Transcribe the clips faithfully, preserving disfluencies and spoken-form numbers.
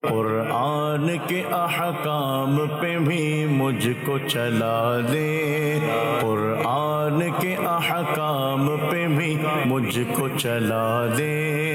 قرآن کے احکام پہ بھی مجھ کو چلا دے، قرآن کے احکام پہ بھی مجھ کو چلا دے۔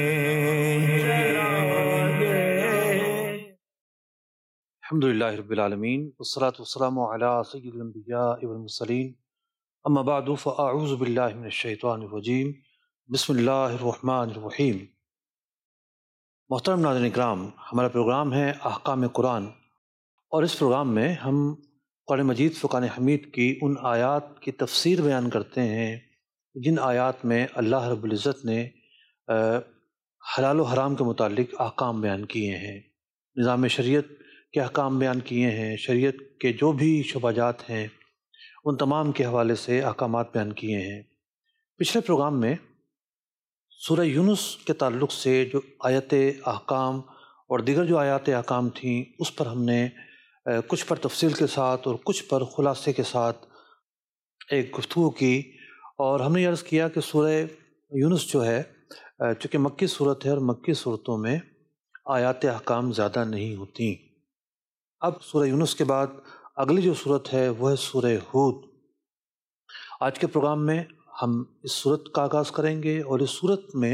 الحمدللہ رب العالمین والصلاة والسلام علی سید الانبیاء والمرسلین، اما بعد فاعوذ باللہ من الشیطان الرجیم، بسم اللہ الرحمن الرحیم۔ محترم ناظرین اکرام، ہمارا پروگرام ہے احکام قرآن، اور اس پروگرام میں ہم قرآن مجید فرقان حمید کی ان آیات کی تفسیر بیان کرتے ہیں جن آیات میں اللہ رب العزت نے حلال و حرام کے متعلق احکام بیان کیے ہیں، نظام شریعت کے احکام بیان کیے ہیں، شریعت کے جو بھی شبہات ہیں ان تمام کے حوالے سے احکامات بیان کیے ہیں۔ پچھلے پروگرام میں سورہ یونس کے تعلق سے جو آیت احکام اور دیگر جو آیات احکام تھیں اس پر ہم نے کچھ پر تفصیل کے ساتھ اور کچھ پر خلاصے کے ساتھ ایک گفتگو کی، اور ہم نے عرض کیا کہ سورہ یونس جو ہے چونکہ مکی صورت ہے اور مکی صورتوں میں آیات احکام زیادہ نہیں ہوتی۔ اب سورہ یونس کے بعد اگلی جو صورت ہے وہ ہے سورہ ہود۔ آج کے پروگرام میں ہم اس صورت کا آغاز کریں گے، اور اس صورت میں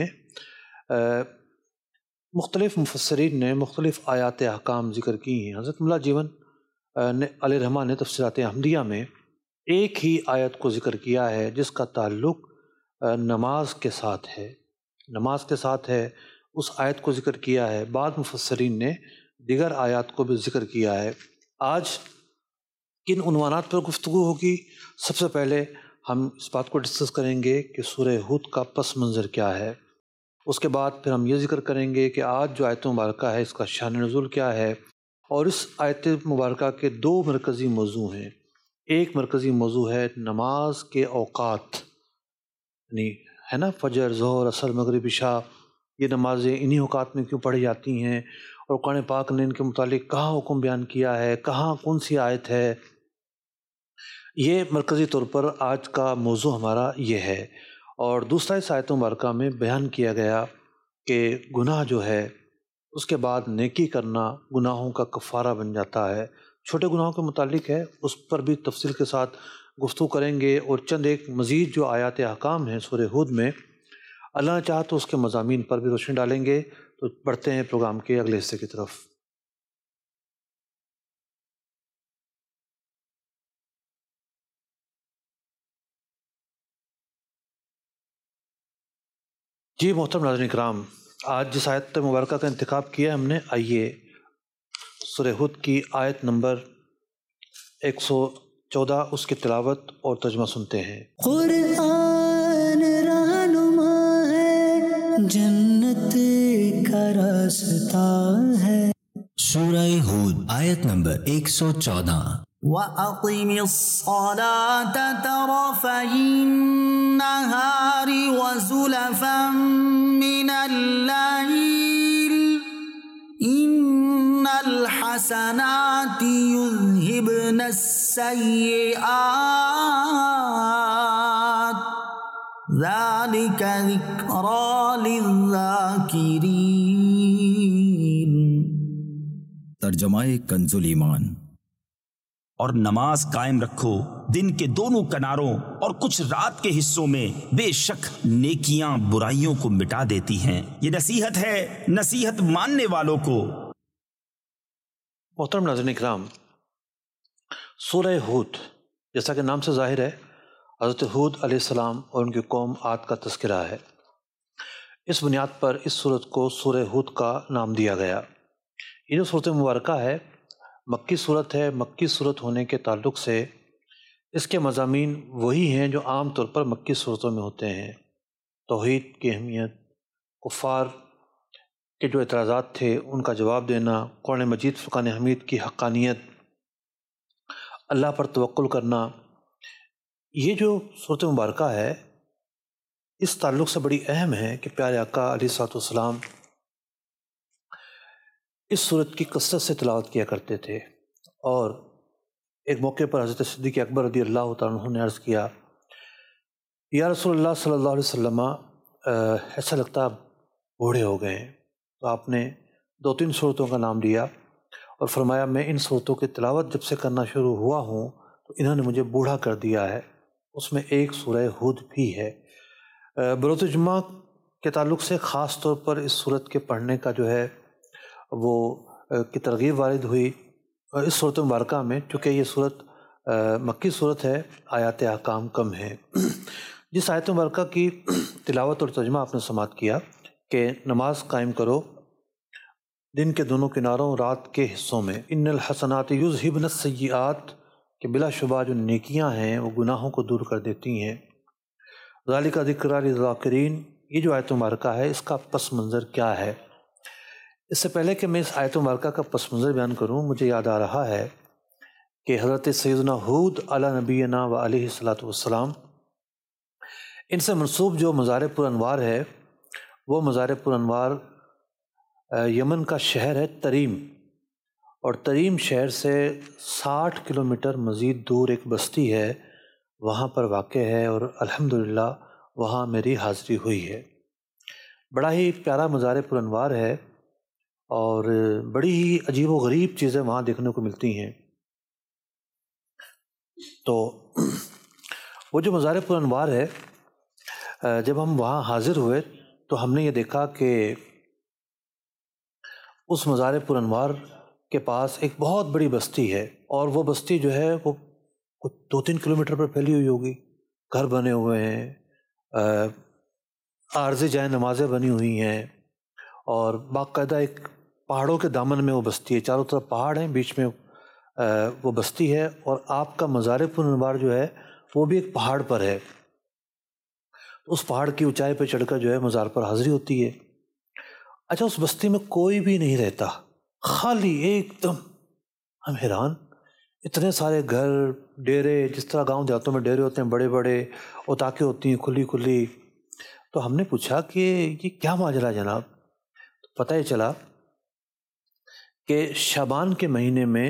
مختلف مفسرین نے مختلف آیات احکام ذکر کی ہیں۔ حضرت مولا جیون نے علیہ الرحمٰن نے تفسیرات احمدیہ میں ایک ہی آیت کو ذکر کیا ہے جس کا تعلق نماز کے ساتھ ہے، نماز کے ساتھ ہے، اس آیت کو ذکر کیا ہے۔ بعض مفسرین نے دیگر آیات کو بھی ذکر کیا ہے۔ آج کن عنوانات پر گفتگو ہوگی؟ سب سے پہلے ہم اس بات کو ڈسکس کریں گے کہ سورہ ہود کا پس منظر کیا ہے، اس کے بعد پھر ہم یہ ذکر کریں گے کہ آج جو آیت مبارکہ ہے اس کا شان نزول کیا ہے، اور اس آیت مبارکہ کے دو مرکزی موضوع ہیں۔ ایک مرکزی موضوع ہے نماز کے اوقات، یعنی ہے نا فجر، ظہر، عصر، مغرب، عشاء، یہ نمازیں انہی اوقات میں کیوں پڑھی جاتی ہیں، اور قرآن پاک نے ان کے متعلق کہاں حکم بیان کیا ہے، کہاں کون سی آیت ہے۔ یہ مرکزی طور پر آج کا موضوع ہمارا یہ ہے۔ اور دوسرا اس آیت مبارکہ میں بیان کیا گیا کہ گناہ جو ہے اس کے بعد نیکی کرنا گناہوں کا کفارہ بن جاتا ہے۔ چھوٹے گناہوں کے متعلق ہے، اس پر بھی تفصیل کے ساتھ گفتگو کریں گے، اور چند ایک مزید جو آیات احکام ہیں سورہ ہود میں، اللہ نے چاہا تو اس کے مضامین پر بھی روشنی ڈالیں گے۔ تو بڑھتے ہیں پروگرام کے اگلے حصے کی طرف۔ جی محترم ناظرین کرام، آج جس آیت مبارکہ کا انتخاب کیا ہم نے، آئیے سورہ ہود کی آیت نمبر ایک سو چودہ اس کی تلاوت اور ترجمہ سنتے ہیں۔ قرآن رہنما ہے، جنت کا راستہ ہے۔ سورہ ہود آیت نمبر ایک سو چودہ۔ وَأَقِمِ الصَّلَاةَ طَرَفَيِ النَّهَارِ وَزُلَفًا مِّنَ اللَّيْلِ إِنَّ الْحَسَنَاتِ يُذْهِبْنَ السَّيِّئَاتِ ذَلِكَ ذِكْرَى لِلذَّاكِرِينَ۔ ترجمہ کنز الایمان۔ اور نماز قائم رکھو دن کے دونوں کناروں اور کچھ رات کے حصوں میں، بے شک نیکیاں برائیوں کو مٹا دیتی ہیں، یہ نصیحت ہے نصیحت ماننے والوں کو۔ محترم ناظرین اکرام، سورہ ہود جیسا کہ نام سے ظاہر ہے حضرت ہود علیہ السلام اور ان کی قوم عاد کا تذکرہ ہے۔ اس بنیاد پر اس سورت کو سورہ ہود کا نام دیا گیا۔ یہ جو سورت مبارکہ ہے مکی صورت ہے، مکی صورت ہونے کے تعلق سے اس کے مضامین وہی ہیں جو عام طور پر مکی صورتوں میں ہوتے ہیں۔ توحید کی اہمیت، کفار کے جو اعتراضات تھے ان کا جواب دینا، قرآن مجید فرقان حمید کی حقانیت، اللہ پر توکل کرنا، یہ جو صورت مبارکہ ہے اس تعلق سے بڑی اہم ہے کہ پیارے آقا علیہ الصلوۃ والسلام اس صورت کی کثرت سے تلاوت کیا کرتے تھے۔ اور ایک موقع پر حضرت صدیق اکبر رضی اللہ تعالیٰ عنہ نے عرض کیا، یا رسول اللہ صلی اللہ علیہ وسلم ایسا لگتا آپ بوڑھے ہو گئے ہیں۔ تو آپ نے دو تین صورتوں کا نام لیا اور فرمایا میں ان صورتوں کی تلاوت جب سے کرنا شروع ہوا ہوں تو انہوں نے مجھے بوڑھا کر دیا ہے۔ اس میں ایک سورہ ہود بھی ہے۔ بروز جمعہ کے تعلق سے خاص طور پر اس صورت کے پڑھنے کا جو ہے وہ کی ترغیب وارد ہوئی اس صورت مبارکہ میں، چونکہ یہ صورت مکی صورت ہے، آیات احکام کم ہیں۔ جس آیت مبارکہ کی تلاوت اور ترجمہ آپ نے سماعت کیا کہ نماز قائم کرو دن کے دونوں کناروں رات کے حصوں میں، ان الحسنات یذہبن السیئات، کہ بلا شبہ جو نیکیاں ہیں وہ گناہوں کو دور کر دیتی ہیں۔ ذالک ذکریٰ للذاکرین، یہ جو آیت مبارکہ ہے اس کا پس منظر کیا ہے؟ اس سے پہلے کہ میں اس آیت مبارکہ کا پس منظر بیان کروں، مجھے یاد آ رہا ہے کہ حضرت سیدنا ہود علی نبینا و علیہ الصلاۃ والسلام، ان سے منسوب جو مزار پر انوار ہے وہ مزار پر انوار یمن کا شہر ہے تریم، اور تریم شہر سے ساٹھ کلومیٹر مزید دور ایک بستی ہے، وہاں پر واقع ہے، اور الحمدللہ وہاں میری حاضری ہوئی ہے۔ بڑا ہی پیارا مزار پر انوار ہے اور بڑی ہی عجیب و غریب چیزیں وہاں دیکھنے کو ملتی ہیں۔ تو وہ جو مزار پر انوار ہے، جب ہم وہاں حاضر ہوئے تو ہم نے یہ دیکھا کہ اس مزار پر انوار کے پاس ایک بہت بڑی بستی ہے، اور وہ بستی جو ہے وہ دو تین کلومیٹر پر پھیلی ہوئی ہوگی، گھر بنے ہوئے ہیں، عارضی جائے نمازیں بنی ہوئی ہیں، اور باقاعدہ ایک پہاڑوں کے دامن میں وہ بستی ہے، چاروں طرف پہاڑ ہیں، بیچ میں وہ بستی ہے، اور آپ کا مزار پر انوار جو ہے وہ بھی ایک پہاڑ پر ہے۔ اس پہاڑ کی اونچائی پہ چڑھ کر جو ہے مزار پر حاضری ہوتی ہے۔ اچھا، اس بستی میں کوئی بھی نہیں رہتا، خالی ایک دم۔ ہم حیران، اتنے سارے گھر، ڈیرے، جس طرح گاؤں دیہاتوں میں ڈیرے ہوتے ہیں بڑے بڑے، اوتاکیں ہوتی ہیں کھلی کھلی۔ تو ہم نے پوچھا کہ یہ کیا ماجرا جناب؟ تو پتہ ہی چلا کہ شعبان کے مہینے میں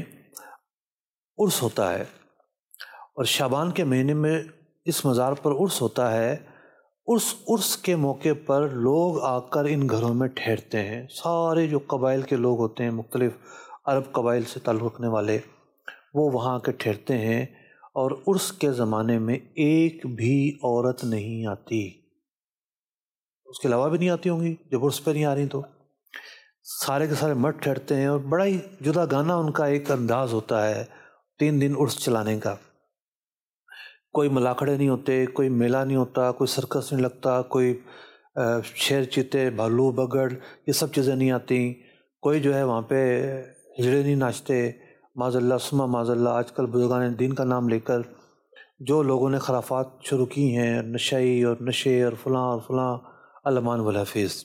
عرس ہوتا ہے، اور شعبان کے مہینے میں اس مزار پر عرس ہوتا ہے۔ اس عرس کے موقع پر لوگ آ کر ان گھروں میں ٹھہرتے ہیں، سارے جو قبائل کے لوگ ہوتے ہیں، مختلف عرب قبائل سے تعلق رکھنے والے، وہ وہاں آ کے ٹھہرتے ہیں، اور عرس کے زمانے میں ایک بھی عورت نہیں آتی، اس کے علاوہ بھی نہیں آتی ہوں گی جب عرس پہ نہیں آ رہی، تو سارے کے سارے مرد ٹھہرتے ہیں، اور بڑا ہی جدا گانا ان کا ایک انداز ہوتا ہے تین دن عرس چلانے کا۔ کوئی ملاکڑے نہیں ہوتے، کوئی میلہ نہیں ہوتا، کوئی سرکس نہیں لگتا، کوئی شیر چیتے، بھالو، بگڑ، یہ سب چیزیں نہیں آتی، کوئی جو ہے وہاں پہ ہجڑے نہیں ناچتے، معاذ اللہ ثم معاذ اللہ۔ آج کل بزرگان دین کا نام لے کر جو لوگوں نے خرافات شروع کی ہیں، نشئی اور نشے اور فلاں اور فلاں، علمان والحفیظ۔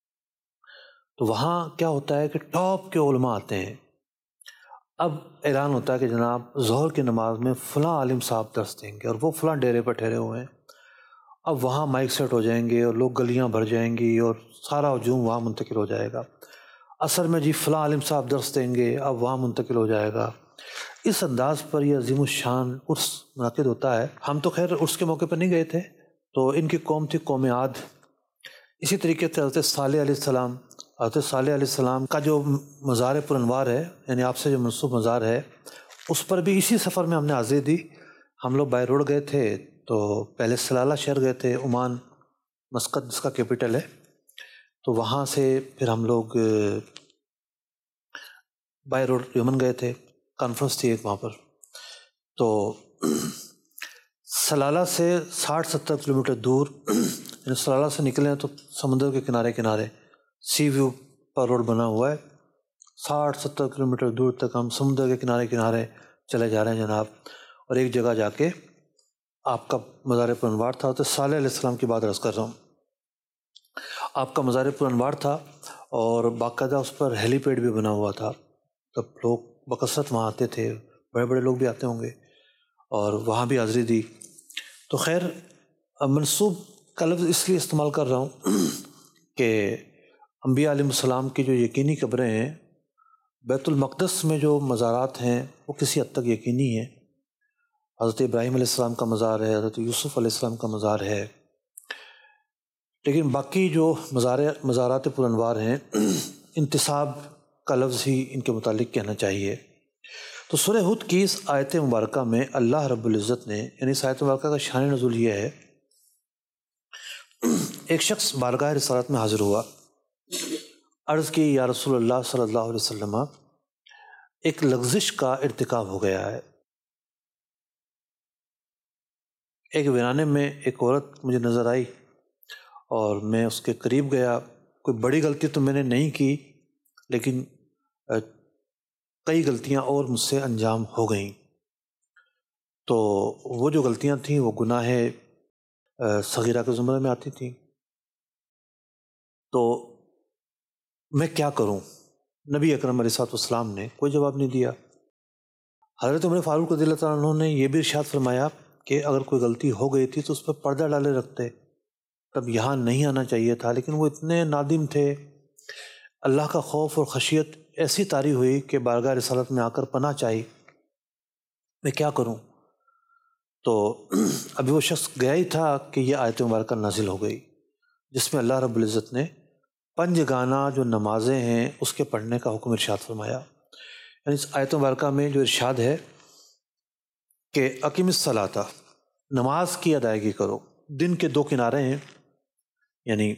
تو وہاں کیا ہوتا ہے کہ ٹاپ کے علماء آتے ہیں، اب اعلان ہوتا ہے کہ جناب ظہر کی نماز میں فلاں عالم صاحب درس دیں گے، اور وہ فلاں ڈیرے پر ٹھہرے ہوئے ہیں۔ اب وہاں مائک سیٹ ہو جائیں گے، اور لوگ گلیاں بھر جائیں گی، اور سارا ہجوم وہاں منتقل ہو جائے گا۔ عصر میں جی فلاں عالم صاحب درس دیں گے، اب وہاں منتقل ہو جائے گا۔ اس انداز پر یہ عظیم الشان عرس منعقد ہوتا ہے۔ ہم تو خیر عرس کے موقع پر نہیں گئے تھے، تو ان کی قوم تھی قوم عاد۔ اسی طریقے سے حضرت صالح علیہ السلام حضرت صالح علیہ السلام کا جو مزار پر انوار ہے، یعنی آپ سے جو منسوب مزار ہے، اس پر بھی اسی سفر میں ہم نے حاضری دی۔ ہم لوگ بائی روڈ گئے تھے، تو پہلے سلالہ شہر گئے تھے، عمان مسقط جس کا کیپٹل ہے، تو وہاں سے پھر ہم لوگ بائی روڈ یمن گئے تھے، کانفرنس تھی ایک وہاں پر۔ تو سلالہ سے ساٹھ ستر کلومیٹر دور، یعنی سلالہ سے نکلے تو سمندر کے کنارے کنارے سی ویو پر روڈ بنا ہوا ہے، ساٹھ ستر کلومیٹر دور تک ہم سمندر کے کنارے کنارے چلے جا رہے ہیں جناب۔ اور ایک جگہ جا کے آپ کا مزار پر انوار تھا، تو صالح علیہ السلام کی بات عرض کر رہا ہوں۔ آپ کا مزار پر انوار تھا، اور باقاعدہ اس پر ہیلی پیڈ بھی بنا ہوا تھا، تب لوگ بکثرت وہاں آتے تھے، بڑے بڑے لوگ بھی آتے ہوں گے، اور وہاں بھی حاضری دی۔ تو خیر، منسوب کا لفظ اس لیے استعمال کر رہا ہوں کہ انبیاء علیہ السلام کی جو یقینی قبریں ہیں، بیت المقدس میں جو مزارات ہیں وہ کسی حد تک یقینی ہیں۔ حضرت ابراہیم علیہ السلام کا مزار ہے، حضرت یوسف علیہ السلام کا مزار ہے، لیکن باقی جو مزار مزارات پر انوار ہیں انتصاب کا لفظ ہی ان کے متعلق کہنا چاہیے۔ تو سورہ ہود کی اس آیت مبارکہ میں اللہ رب العزت نے، یعنی اس آیت مبارکہ کا شان نزول یہ ہے، ایک شخص بارگاہ رسالت میں حاضر ہوا، عرض کی یا رسول اللہ صلی اللہ علیہ وسلم، ایک لغزش کا ارتکاب ہو گیا ہے، ایک ویرانے میں ایک عورت مجھے نظر آئی اور میں اس کے قریب گیا۔ کوئی بڑی غلطی تو میں نے نہیں کی، لیکن کئی غلطیاں اور مجھ سے انجام ہو گئیں۔ تو وہ جو غلطیاں تھیں وہ گناہ صغیرہ کے زمرے میں آتی تھیں۔ تو میں کیا کروں؟ نبی اکرم علیہ الصلوۃ والسلام نے کوئی جواب نہیں دیا۔ حضرت عمر فاروق رضی اللہ تعالیٰ عنہ نے یہ بھی ارشاد فرمایا کہ اگر کوئی غلطی ہو گئی تھی تو اس پہ پردہ ڈالے رکھتے، تب یہاں نہیں آنا چاہیے تھا، لیکن وہ اتنے نادم تھے، اللہ کا خوف اور خشیت ایسی طاری ہوئی کہ بارگاہ رسالت میں آ کر پناہ چاہی، میں کیا کروں؟ تو ابھی وہ شخص گیا ہی تھا کہ یہ آیت مبارکہ نازل ہو گئی، جس میں اللہ رب العزت نے پنج گانا جو نمازیں ہیں اس کے پڑھنے کا حکم ارشاد فرمایا۔ یعنی اس آیت مبارکہ میں جو ارشاد ہے کہ اقیم الصلاۃ، نماز کی ادائیگی کرو۔ دن کے دو کنارے ہیں، یعنی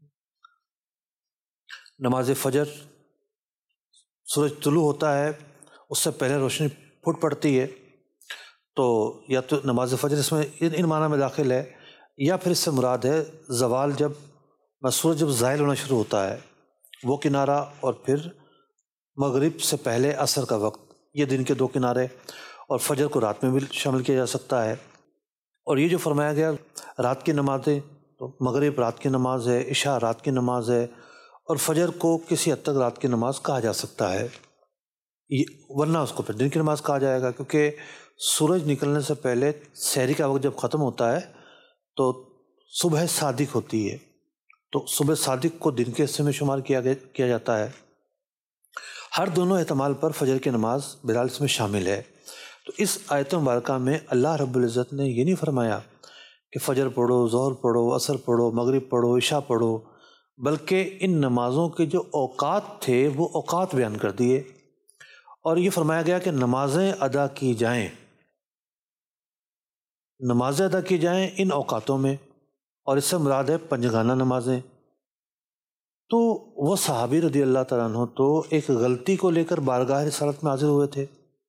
نماز فجر، سورج طلوع ہوتا ہے اس سے پہلے روشنی پھوٹ پڑتی ہے، تو یا تو نماز فجر اس میں ان معنی میں داخل ہے، یا پھر اس سے مراد ہے زوال، جب سورج جب زائل ہونا شروع ہوتا ہے وہ کنارہ، اور پھر مغرب سے پہلے عصر کا وقت، یہ دن کے دو کنارے، اور فجر کو رات میں بھی شامل کیا جا سکتا ہے۔ اور یہ جو فرمایا گیا رات کی نمازیں، تو مغرب رات کی نماز ہے، عشاء رات کی نماز ہے، اور فجر کو کسی حد تک رات کی نماز کہا جا سکتا ہے، ورنہ اس کو پھر دن کی نماز کہا جائے گا، کیونکہ سورج نکلنے سے پہلے سحری کا وقت جب ختم ہوتا ہے تو صبح صادق ہوتی ہے، تو صبح صادق کو دن کے حصے میں شمار کیا گیا کیا جاتا ہے۔ ہر دونوں احتمال پر فجر کی نماز بہرحال اس میں شامل ہے۔ تو اس آیت مبارکہ میں اللہ رب العزت نے یہ نہیں فرمایا کہ فجر پڑھو، ظہر پڑھو، عصر پڑھو، مغرب پڑھو، عشاء پڑھو، بلکہ ان نمازوں کے جو اوقات تھے وہ اوقات بیان کر دیے، اور یہ فرمایا گیا کہ نمازیں ادا کی جائیں، نمازیں ادا کی جائیں ان اوقاتوں میں، اور اس سے مراد ہے پنجگانہ نمازیں۔ تو وہ صحابی رضی اللہ تعالیٰ عنہ تو ایک غلطی کو لے کر بارگاہ رسالت میں حاضر ہوئے تھے،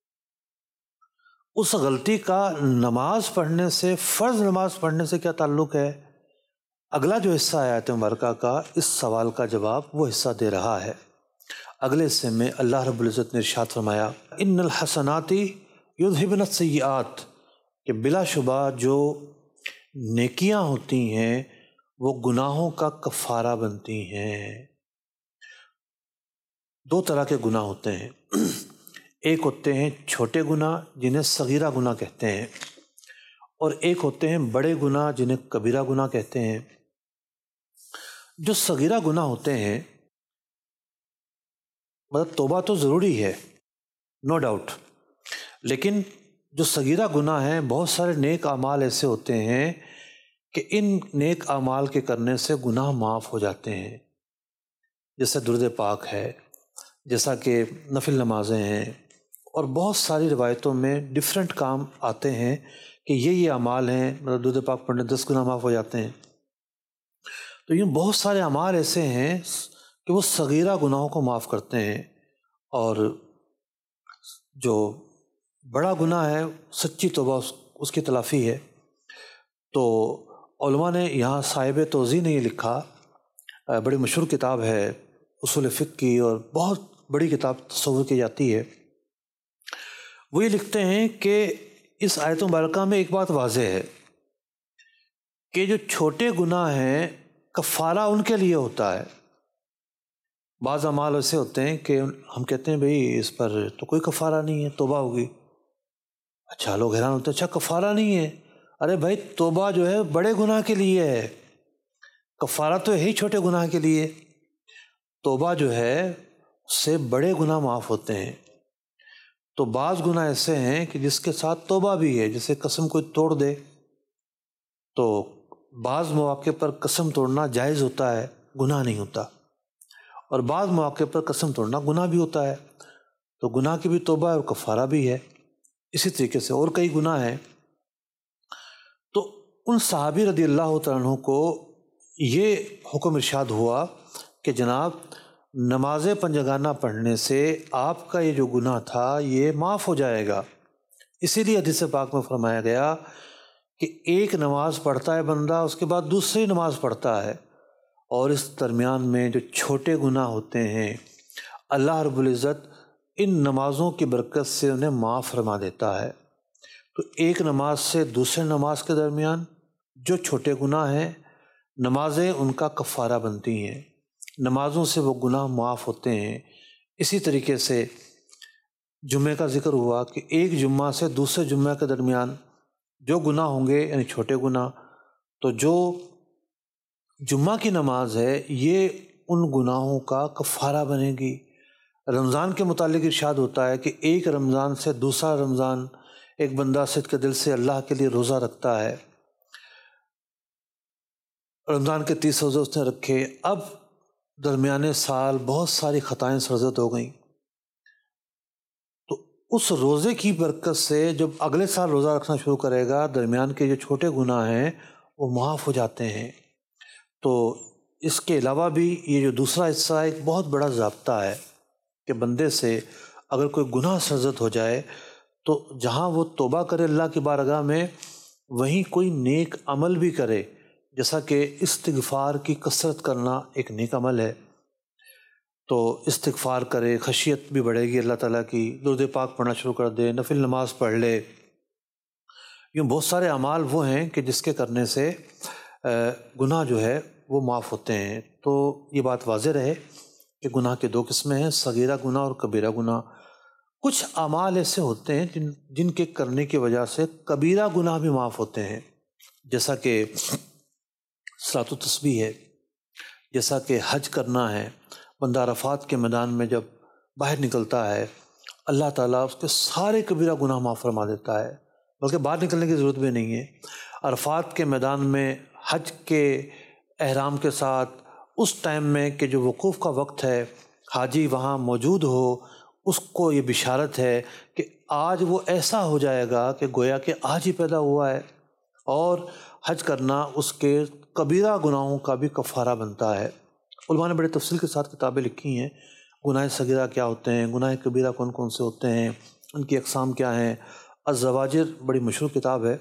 اس غلطی کا نماز پڑھنے سے، فرض نماز پڑھنے سے کیا تعلق ہے؟ اگلا جو حصہ ہے آیت مبارکہ کا، اس سوال کا جواب وہ حصہ دے رہا ہے۔ اگلے حصے میں اللہ رب العزت نے ارشاد فرمایا ان الحسنات یذہبن السیئات، کہ بلا شبہ جو نیکیاں ہوتی ہیں وہ گناہوں کا کفارہ بنتی ہیں۔ دو طرح کے گناہ ہوتے ہیں، ایک ہوتے ہیں چھوٹے گناہ جنہیں صغیرہ گناہ کہتے ہیں، اور ایک ہوتے ہیں بڑے گناہ جنہیں کبیرہ گناہ کہتے ہیں۔ جو صغیرہ گناہ ہوتے ہیں، مطلب توبہ تو ضروری ہے، نو ڈاؤٹ، لیکن جو صغیرہ گناہ ہیں، بہت سارے نیک اعمال ایسے ہوتے ہیں کہ ان نیک اعمال کے کرنے سے گناہ معاف ہو جاتے ہیں، جیسے درود پاک ہے، جیسا کہ نفل نمازیں ہیں، اور بہت ساری روایتوں میں ڈیفرنٹ کام آتے ہیں کہ یہ یہ اعمال ہیں، مطلب درود پاک پڑھنے دس گناہ معاف ہو جاتے ہیں۔ تو یوں بہت سارے اعمال ایسے ہیں کہ وہ صغیرہ گناہوں کو معاف کرتے ہیں، اور جو بڑا گناہ ہے سچی توبہ اس, اس کی تلافی ہے۔ تو علماء نے یہاں صاحب توضیح نے یہ لکھا، بڑی مشہور کتاب ہے اصول فقہ کی، اور بہت بڑی کتاب تصور کی جاتی ہے، وہ یہ لکھتے ہیں کہ اس آیت مبارکہ میں ایک بات واضح ہے کہ جو چھوٹے گناہ ہیں کفارہ ان کے لیے ہوتا ہے۔ بعض اعمال ایسے ہوتے ہیں کہ ہم کہتے ہیں بھئی اس پر تو کوئی کفارہ نہیں ہے، توبہ ہوگی۔ اچھا، لوگ حیران ہوتے ہیں، اچھا کفارہ نہیں ہے؟ ارے بھائی توبہ جو ہے بڑے گناہ کے لیے ہے، کفارہ تو ہے ہی چھوٹے گناہ کے لیے۔ توبہ جو ہے اس سے بڑے گناہ معاف ہوتے ہیں۔ تو بعض گناہ ایسے ہیں کہ جس کے ساتھ توبہ بھی ہے، جیسے قسم کوئی توڑ دے، تو بعض مواقع پر قسم توڑنا جائز ہوتا ہے، گناہ نہیں ہوتا۔ اور بعض مواقع پر قسم توڑنا گناہ بھی ہوتا ہے، تو گناہ کی بھی توبہ ہے اور کفارہ بھی ہے۔ اسی طریقے سے اور کئی گناہ ہیں۔ تو ان صحابی رضی اللہ تعالیٰ عنہ کو یہ حکم ارشاد ہوا کہ جناب نماز پنجگانہ پڑھنے سے آپ کا یہ جو گناہ تھا یہ معاف ہو جائے گا۔ اسی لیے حدیث پاک میں فرمایا گیا کہ ایک نماز پڑھتا ہے بندہ، اس کے بعد دوسری نماز پڑھتا ہے، اور اس درمیان میں جو چھوٹے گناہ ہوتے ہیں اللہ رب العزت ان نمازوں کی برکت سے انہیں معاف فرما دیتا ہے۔ تو ایک نماز سے دوسرے نماز کے درمیان جو چھوٹے گناہ ہیں، نمازیں ان کا کفارہ بنتی ہیں، نمازوں سے وہ گناہ معاف ہوتے ہیں۔ اسی طریقے سے جمعہ کا ذکر ہوا کہ ایک جمعہ سے دوسرے جمعہ کے درمیان جو گناہ ہوں گے یعنی چھوٹے گناہ، تو جو جمعہ کی نماز ہے یہ ان گناہوں کا کفارہ بنے گی۔ رمضان کے متعلق ارشاد ہوتا ہے کہ ایک رمضان سے دوسرا رمضان ایک بندہ صدق دل سے اللہ کے لیے روزہ رکھتا ہے، رمضان کے تیس روزے اس نے رکھے، اب درمیانے سال بہت ساری خطائیں سرزد ہو گئیں، تو اس روزے کی برکت سے جب اگلے سال روزہ رکھنا شروع کرے گا درمیان کے جو چھوٹے گناہ ہیں وہ معاف ہو جاتے ہیں۔ تو اس کے علاوہ بھی یہ جو دوسرا حصہ ایک بہت بڑا ضابطہ ہے کہ بندے سے اگر کوئی گناہ سرزد ہو جائے تو جہاں وہ توبہ کرے اللہ کی بارگاہ میں، وہیں کوئی نیک عمل بھی کرے، جیسا کہ استغفار کی کثرت کرنا ایک نیک عمل ہے، تو استغفار کرے، خشیت بھی بڑھے گی اللہ تعالیٰ کی، درود پاک پڑھنا شروع کر دے، نفل نماز پڑھ لے۔ یوں بہت سارے اعمال وہ ہیں کہ جس کے کرنے سے گناہ جو ہے وہ معاف ہوتے ہیں۔ تو یہ بات واضح رہے کہ گناہ کے دو قسمیں ہیں، صغیرہ گناہ اور کبیرہ گناہ۔ کچھ اعمال ایسے ہوتے ہیں جن جن کے کرنے کی وجہ سے کبیرہ گناہ بھی معاف ہوتے ہیں، جیسا کہ صلاۃ و تسبیح ہے، جیسا کہ حج کرنا ہے۔ بندہ عرفات کے میدان میں جب باہر نکلتا ہے اللہ تعالیٰ اس کے سارے کبیرہ گناہ معاف فرما دیتا ہے، بلکہ باہر نکلنے کی ضرورت بھی نہیں ہے۔ عرفات کے میدان میں حج کے احرام کے ساتھ اس ٹائم میں کہ جو وقوف کا وقت ہے، حاجی وہاں موجود ہو، اس کو یہ بشارت ہے کہ آج وہ ایسا ہو جائے گا کہ گویا کہ آج ہی پیدا ہوا ہے، اور حج کرنا اس کے کبیرہ گناہوں کا بھی کفارہ بنتا ہے۔ علماء نے بڑے تفصیل کے ساتھ کتابیں لکھی ہیں، گناہ صغیرہ کیا ہوتے ہیں، گناہ کبیرہ کون کون سے ہوتے ہیں، ان کی اقسام کیا ہیں۔ الزواجر بڑی مشہور کتاب ہے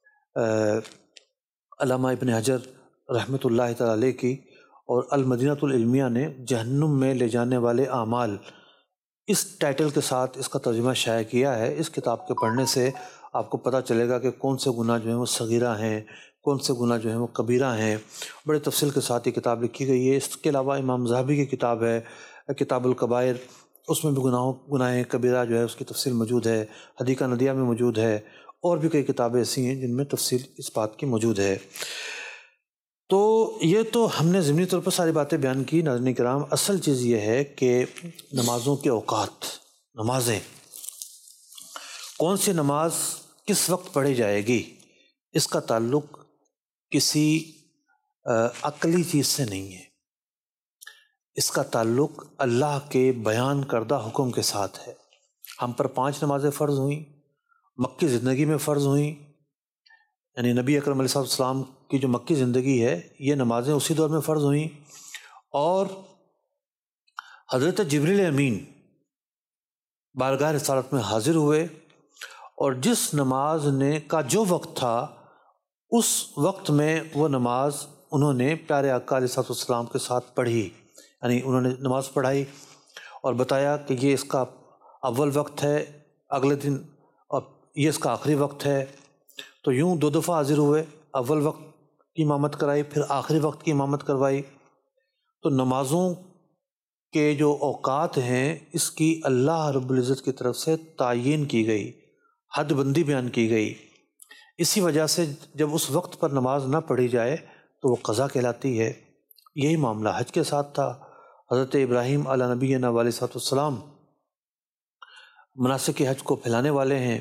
علامہ ابن حجر رحمۃ اللہ تعالی علیہ کی، اور المدینۃ العلمیہ نے جہنم میں لے جانے والے اعمال اس ٹائٹل کے ساتھ اس کا ترجمہ شائع کیا ہے۔ اس کتاب کے پڑھنے سے آپ کو پتہ چلے گا کہ کون سے گناہ جو ہیں وہ صغیرہ ہیں، کون سے گناہ جو ہیں وہ کبیرہ ہیں۔ بڑے تفصیل کے ساتھ یہ کتاب لکھی گئی ہے۔ اس کے علاوہ امام ذہبی کی کتاب ہے کتاب الکبائر، اس میں بھی گناہوں گناہ کبیرہ جو ہے اس کی تفصیل موجود ہے، حدیقہ ندیہ میں موجود ہے، اور بھی کئی کتابیں ایسی ہیں جن میں تفصیل اس بات کی موجود ہے۔ تو یہ تو ہم نے ضمنی طور پر ساری باتیں بیان کی۔ ناظرین کرام، اصل چیز یہ ہے کہ نمازوں کے اوقات، نمازیں کون سی نماز کس وقت پڑھی جائے گی، اس کا تعلق کسی عقلی چیز سے نہیں ہے، اس کا تعلق اللہ کے بیان کردہ حکم کے ساتھ ہے۔ ہم پر پانچ نمازیں فرض ہوئیں، مکی زندگی میں فرض ہوئیں، یعنی نبی اکرم علیہ السلام کی جو مکی زندگی ہے یہ نمازیں اسی دور میں فرض ہوئیں، اور حضرت جبریل امین بارگاہ رسالت میں حاضر ہوئے، اور جس نماز نے کا جو وقت تھا اس وقت میں وہ نماز انہوں نے پیارے آقا علیہ السلام کے ساتھ پڑھی، یعنی انہوں نے نماز پڑھائی اور بتایا کہ یہ اس کا اول وقت ہے، اگلے دن اور یہ اس کا آخری وقت ہے۔ تو یوں دو دفعہ حاضر ہوئے، اول وقت کی امامت کرائی، پھر آخری وقت کی امامت کروائی۔ تو نمازوں کے جو اوقات ہیں اس کی اللہ رب العزت کی طرف سے تعین کی گئی، حد بندی بیان کی گئی۔ اسی وجہ سے جب اس وقت پر نماز نہ پڑھی جائے تو وہ قضا کہلاتی ہے۔ یہی معاملہ حج کے ساتھ تھا۔ حضرت ابراہیم علیہ نبینا علیہ الصلوۃ والسلام مناسک حج کو پھیلانے والے ہیں۔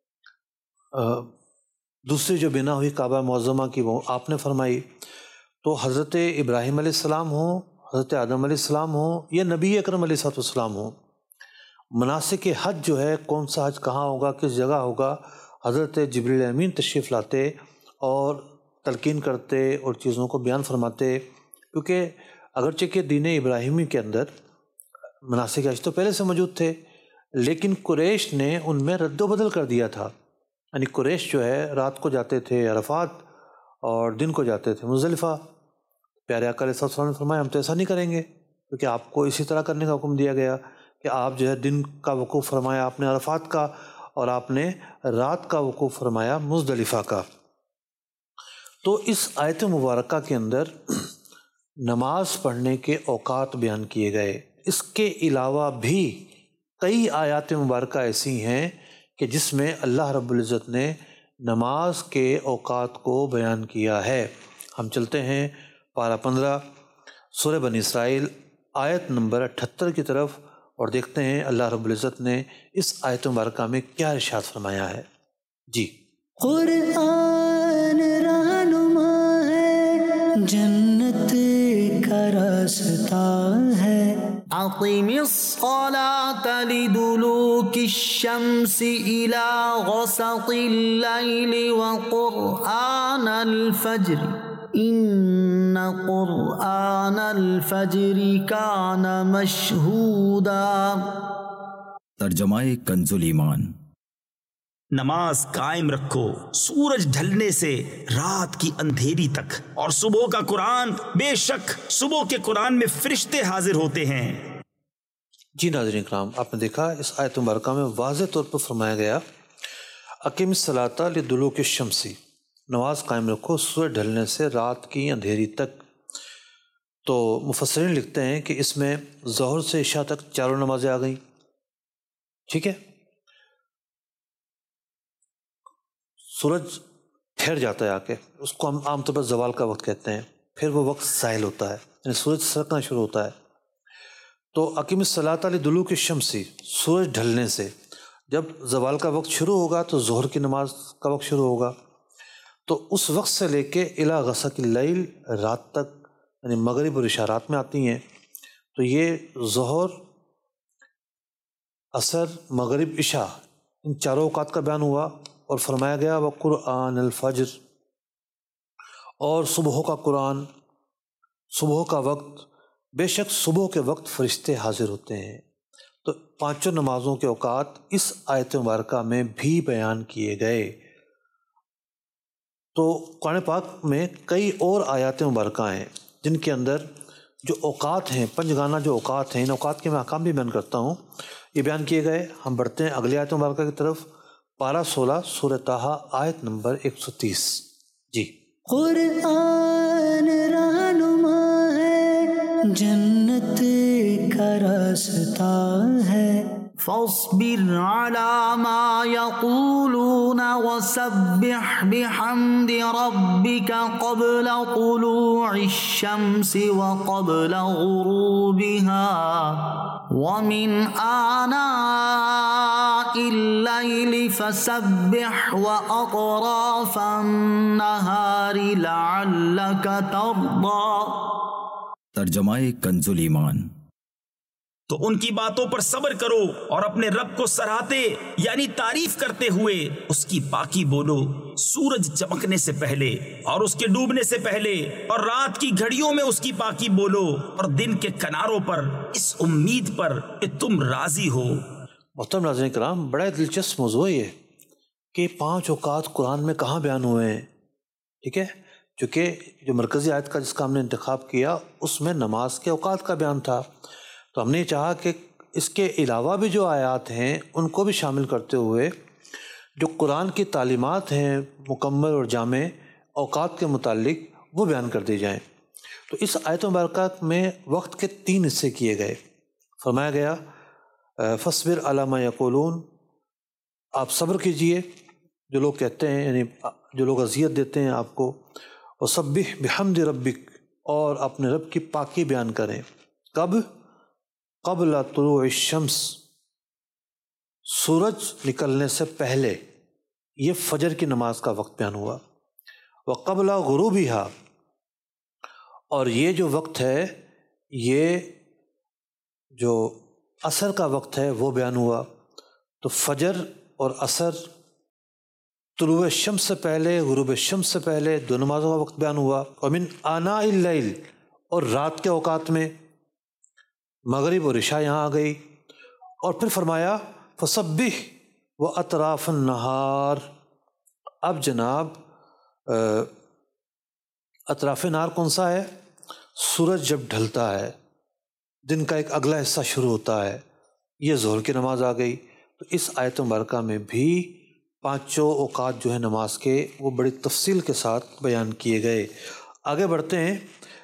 دوسری جو بنا ہوئی کعبہ معظمہ کی وہ آپ نے فرمائی، تو حضرت ابراہیم علیہ السلام ہوں، حضرت آدم علیہ السلام ہوں یا نبی اکرم علیہ السلام ہوں، مناسک حج جو ہے کون سا حج کہاں ہوگا، کس جگہ ہوگا، حضرت جبریل امین تشریف لاتے اور تلقین کرتے اور چیزوں کو بیان فرماتے، کیونکہ اگرچہ کہ دین ابراہیمی کے اندر مناسک حج تو پہلے سے موجود تھے، لیکن قریش نے ان میں رد و بدل کر دیا تھا۔ یعنی قریش جو ہے رات کو جاتے تھے عرفات اور دن کو جاتے تھے مزدلفہ۔ پیارے آقا علیہ السلام نے فرمایا ہم تو ایسا نہیں کریں گے، کیونکہ آپ کو اسی طرح کرنے کا حکم دیا گیا کہ آپ جو ہے دن کا وقوف فرمایا آپ نے عرفات کا، اور آپ نے رات کا وقوف فرمایا مزدلفہ کا۔ تو اس آیت مبارکہ کے اندر نماز پڑھنے کے اوقات بیان کیے گئے۔ اس کے علاوہ بھی کئی آیات مبارکہ ایسی ہیں کہ جس میں اللہ رب العزت نے نماز کے اوقات کو بیان کیا ہے۔ ہم چلتے ہیں پارہ پندرہ سورہ بنی اسرائیل آیت نمبر اٹھہتر کی طرف اور دیکھتے ہیں اللہ رب العزت نے اس آیت مبارکہ میں کیا ارشاد فرمایا ہے۔ جی، قرآن رہنما ہے، جنت کا راستہ ہے۔ اقم الصلاة لدلوک الشمس إلى غسق الليل وقرآن الفجر ان قرآن الفجر کان مشہودا۔ ترجمہ کنز الایمان۔ نماز قائم رکھو سورج ڈھلنے سے رات کی اندھیری تک، اور صبح کا قرآن، بے شک صبح کے قرآن میں فرشتے حاضر ہوتے ہیں۔ جی ناظرین کرام، آپ نے دیکھا اس آیت مبارکہ میں واضح طور پر فرمایا گیا اقیم الصلاۃ لدلوک الشمس، نماز قائم رکھو سورج ڈھلنے سے رات کی اندھیری تک۔ تو مفسرین لکھتے ہیں کہ اس میں ظہر سے عشاء تک چاروں نمازیں آ گئیں، ٹھیک ہے۔ سورج ٹھہر جاتا ہے آ کے، اس کو ہم عام طور پر زوال کا وقت کہتے ہیں، پھر وہ وقت زائل ہوتا ہے، یعنی سورج سرکنا شروع ہوتا ہے۔ تو اقیم الصلاۃ لدلوک الشمس، سورج ڈھلنے سے، جب زوال کا وقت شروع ہوگا تو ظہر کی نماز کا وقت شروع ہوگا، تو اس وقت سے لے کے الی غسق اللیل، رات تک، یعنی مغرب اور عشاء رات میں آتی ہیں۔ تو یہ ظہر، عصر، مغرب، عشاء، ان چاروں اوقات کا بیان ہوا، اور فرمایا گیا وقرآن الفجر، اور صبح کا قرآن، صبح کا وقت، بے شک صبح کے وقت فرشتے حاضر ہوتے ہیں۔ تو پانچوں نمازوں کے اوقات اس آیت مبارکہ میں بھی بیان کیے گئے۔ تو قرآن پاک میں کئی اور آیات مبارکہ ہیں جن کے اندر جو اوقات ہیں، پنج گانا جو اوقات ہیں، ان اوقات کے میں احکام بھی بیان کرتا ہوں، یہ بیان کیے گئے۔ ہم بڑھتے ہیں اگلی آیت مبارکہ کی طرف، پارہ سولہ سورہ طٰہٰ آیت نمبر ایک سو تیس۔ جی، قرآن رہنما ہے، جنت کا راستہ ہے۔ فاصبر على ما يقولون وسبح بحمد ربك قبل طلوع الشمس وقبل غروبها ومن آناء الليل فسبح وأطراف النهار لعلك ترضى۔ ترجمہ کنز الایمان۔ تو ان کی باتوں پر صبر کرو اور اپنے رب کو سراہتے یعنی تعریف کرتے ہوئے اس کی پاکی بولو، سورج چمکنے سے پہلے اور اس کے ڈوبنے سے پہلے، اور رات کی گھڑیوں میں اس کی پاکی بولو، اور دن کے کناروں پر اس امید پر کہ تم راضی ہو۔ محترم ناظرین کرام، بڑا دلچسپ موضوع ہے یہ کہ پانچ اوقات قرآن میں کہاں بیان ہوئے ہیں، ٹھیک ہے، چونکہ جو مرکزی آیت کا جس کا ہم نے انتخاب کیا اس میں نماز کے اوقات کا بیان تھا، تو ہم نے چاہا کہ اس کے علاوہ بھی جو آیات ہیں ان کو بھی شامل کرتے ہوئے جو قرآن کی تعلیمات ہیں مکمل اور جامع اوقات کے متعلق وہ بیان کر دی جائیں۔ تو اس آیت مبارکہ میں وقت کے تین حصے کیے گئے۔ فرمایا گیا فاصبر علی ما یقولون، آپ صبر کیجئے جو لوگ کہتے ہیں، یعنی جو لوگ اذیت دیتے ہیں آپ کو، وسبح بحمد ربک، اور اپنے رب کی پاکی بیان کریں۔ کب؟ قبل طلوع الشمس، سورج نکلنے سے پہلے، یہ فجر کی نماز کا وقت بیان ہوا۔ وقبل غروبها، اور یہ جو وقت ہے یہ جو عصر کا وقت ہے وہ بیان ہوا، تو فجر اور عصر، طلوع شمس سے پہلے، غروب شمس سے پہلے دو نمازوں کا وقت بیان ہوا۔ ومن آناء اللیل، اور رات کے اوقات میں مغرب اور عشاء یہاں آ گئی۔ اور پھر فرمایا فسبح و اطراف النہار، اب جناب اطراف نہار کون سا ہے؟ سورج جب ڈھلتا ہے، دن کا ایک اگلا حصہ شروع ہوتا ہے، یہ ظہر کی نماز آ گئی۔ تو اس آیت مبارکہ میں بھی پانچوں اوقات جو ہے نماز کے وہ بڑی تفصیل کے ساتھ بیان کیے گئے۔ آگے بڑھتے ہیں،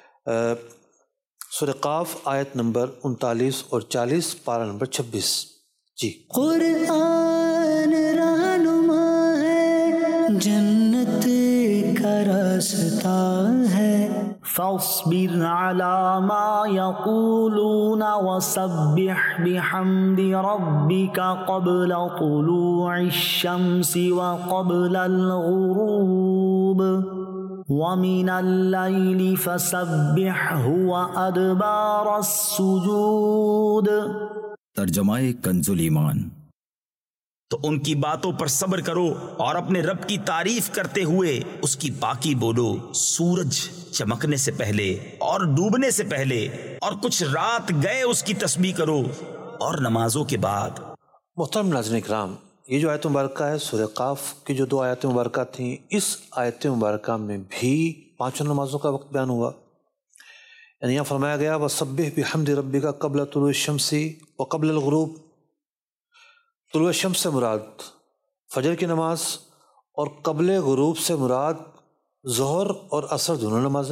سورہ قاف آیت نمبر انتالیس اور چالیس، پارہ نمبر چھبیس۔ جی، قرآن رہنما ہے، جنت کا راستہ ہے، فاصبر علی ما یقولون وسبح بحمد ربک قبل طلوع الشمس وقبل الغروب وَمِنَ اللَّيْلِ فَسَبِّحْهُ وَأَدْبَارَ السُّجُودِ۔ ترجمہ کنز الایمان۔ تو ان کی باتوں پر صبر کرو اور اپنے رب کی تعریف کرتے ہوئے اس کی پاکی بولو، سورج چمکنے سے پہلے اور ڈوبنے سے پہلے اور کچھ رات گئے اس کی تسبیح کرو، اور نمازوں کے بعد۔ محترم ناظرین کرام، یہ جو آیت مبارکہ ہے سورہ قاف کی جو دو آیت مبارکہ تھیں، اس آیت مبارکہ میں بھی پانچوں نمازوں کا وقت بیان ہوا۔ یعنی یہاں فرمایا گیا وَسَبِّحْ بِحَمْدِ رَبِّكَ قبل طلوع الشمس وقبل الغروب۔ طلوع الشمس سے مراد فجر کی نماز، اور قبل غروب سے مراد ظہر اور عصر دونوں نمازیں،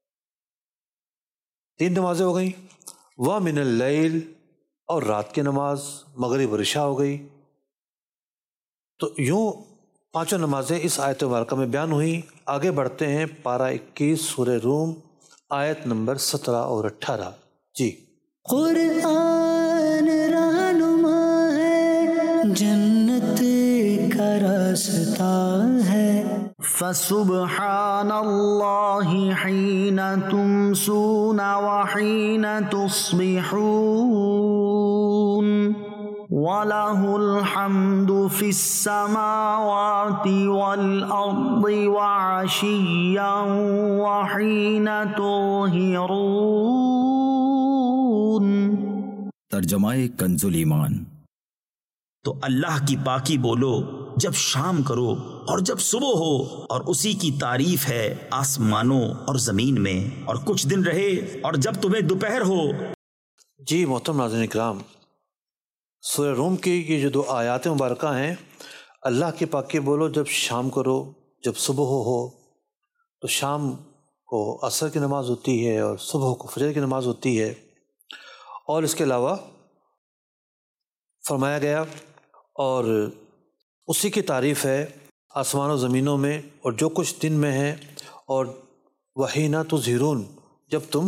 تین نمازیں ہو گئیں۔ وَمِنَ اللَّيْلِ، اور رات کی نماز مغرب اور عشاء ہو گئی۔ تو یوں پانچوں نمازیں اس آیت مبارکہ میں بیان ہوئیں۔ آگے بڑھتے ہیں، پارہ اکیس سورہ روم آیت نمبر سترہ اور اٹھارہ۔ جی، قرآن رہنما ہے، جنت کا راستہ ہے، فسبحان اللہ حین تمسون وحین تصبحون، وَلَهُ الْحَمْدُ فِي السَّمَاوَاتِ وَالْأَرْضِ وَعَشِيًّا وَحِينَ تُظْهِرُونَ۔ ترجمہ کنز الایمان۔ تو اللہ کی پاکی بولو جب شام کرو اور جب صبح ہو، اور اسی کی تعریف ہے آسمانوں اور زمین میں، اور کچھ دن رہے اور جب تمہیں دوپہر ہو۔ جی محترم ناظرین کرام، سورہ روم کی یہ جو دو آیات مبارکہ ہیں، اللہ کی پاکی بولو جب شام کرو جب صبح ہو، تو شام کو عصر کی نماز ہوتی ہے اور صبح کو فجر کی نماز ہوتی ہے۔ اور اس کے علاوہ فرمایا گیا اور اسی کی تعریف ہے آسمان و زمینوں میں اور جو کچھ دن میں ہے، اور وحین تظہرون، جب تم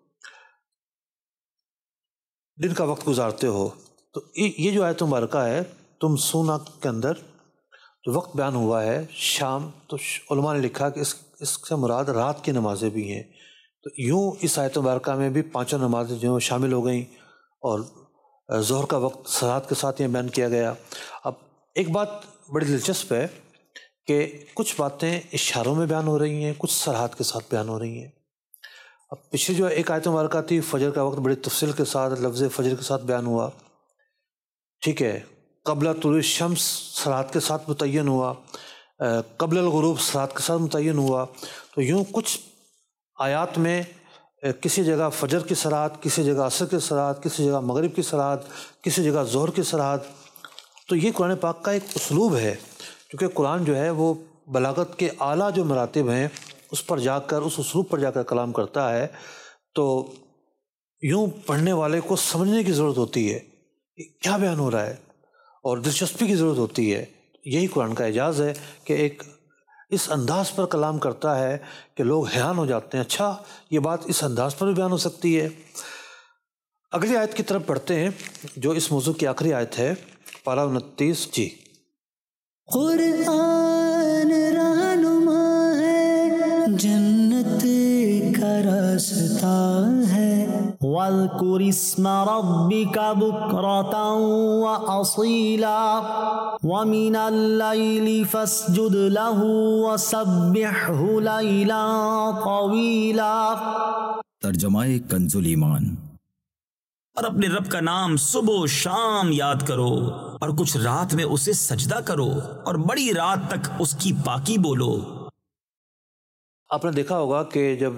دن کا وقت گزارتے ہو۔ تو یہ جو آیت مبارکہ ہے تم سونا کے اندر جو وقت بیان ہوا ہے شام، تو علماء نے لکھا کہ اس اس سے مراد رات کی نمازیں بھی ہیں۔ تو یوں اس آیت مبارکہ میں بھی پانچوں نمازیں جو شامل ہو گئیں، اور ظہر کا وقت صلات کے ساتھ یہ بیان کیا گیا۔ اب ایک بات بڑی دلچسپ ہے کہ کچھ باتیں اشاروں میں بیان ہو رہی ہیں، کچھ صراحت کے ساتھ بیان ہو رہی ہیں۔ اب پچھلے جو ایک آیت مبارکہ تھی فجر کا وقت بڑی تفصیل کے ساتھ لفظ فجر کے ساتھ بیان ہوا، ٹھیک ہے، قبل طلوع الشمس صراحت کے ساتھ متعین ہوا، قبل الغروب صراحت کے ساتھ متعین ہوا۔ تو یوں کچھ آیات میں کسی جگہ فجر کی صراحت، کسی جگہ عصر کی صراحت، کسی جگہ مغرب کی صراحت، کسی جگہ ظہر کی صراحت۔ تو یہ قرآن پاک کا ایک اسلوب ہے، کیونکہ قرآن جو ہے وہ بلاغت کے اعلیٰ جو مراتب ہیں اس پر جا کر، اس اسلوب پر جا کر کلام کرتا ہے۔ تو یوں پڑھنے والے کو سمجھنے کی ضرورت ہوتی ہے کیا بیان ہو رہا ہے، اور دلچسپی کی ضرورت ہوتی ہے۔ یہی قرآن کا اعجاز ہے کہ ایک اس انداز پر کلام کرتا ہے کہ لوگ حیران ہو جاتے ہیں، اچھا یہ بات اس انداز پر بھی بیان ہو سکتی ہے۔ اگلی آیت کی طرف پڑھتے ہیں جو اس موضوع کی آخری آیت ہے، پارہ انتیس۔ جی، قرآن رہنما ہے، جنت کا راستہ ہے، واذكر اسم ربك بكرة وأصيلا ومن الليل فاسجد له وسبحه ليلا طويلا۔ ترجمہ کنز الایمان۔ اور اپنے رب کا نام صبح و شام یاد کرو، اور کچھ رات میں اسے سجدہ کرو، اور بڑی رات تک اس کی پاکی بولو۔ آپ نے دیکھا ہوگا کہ جب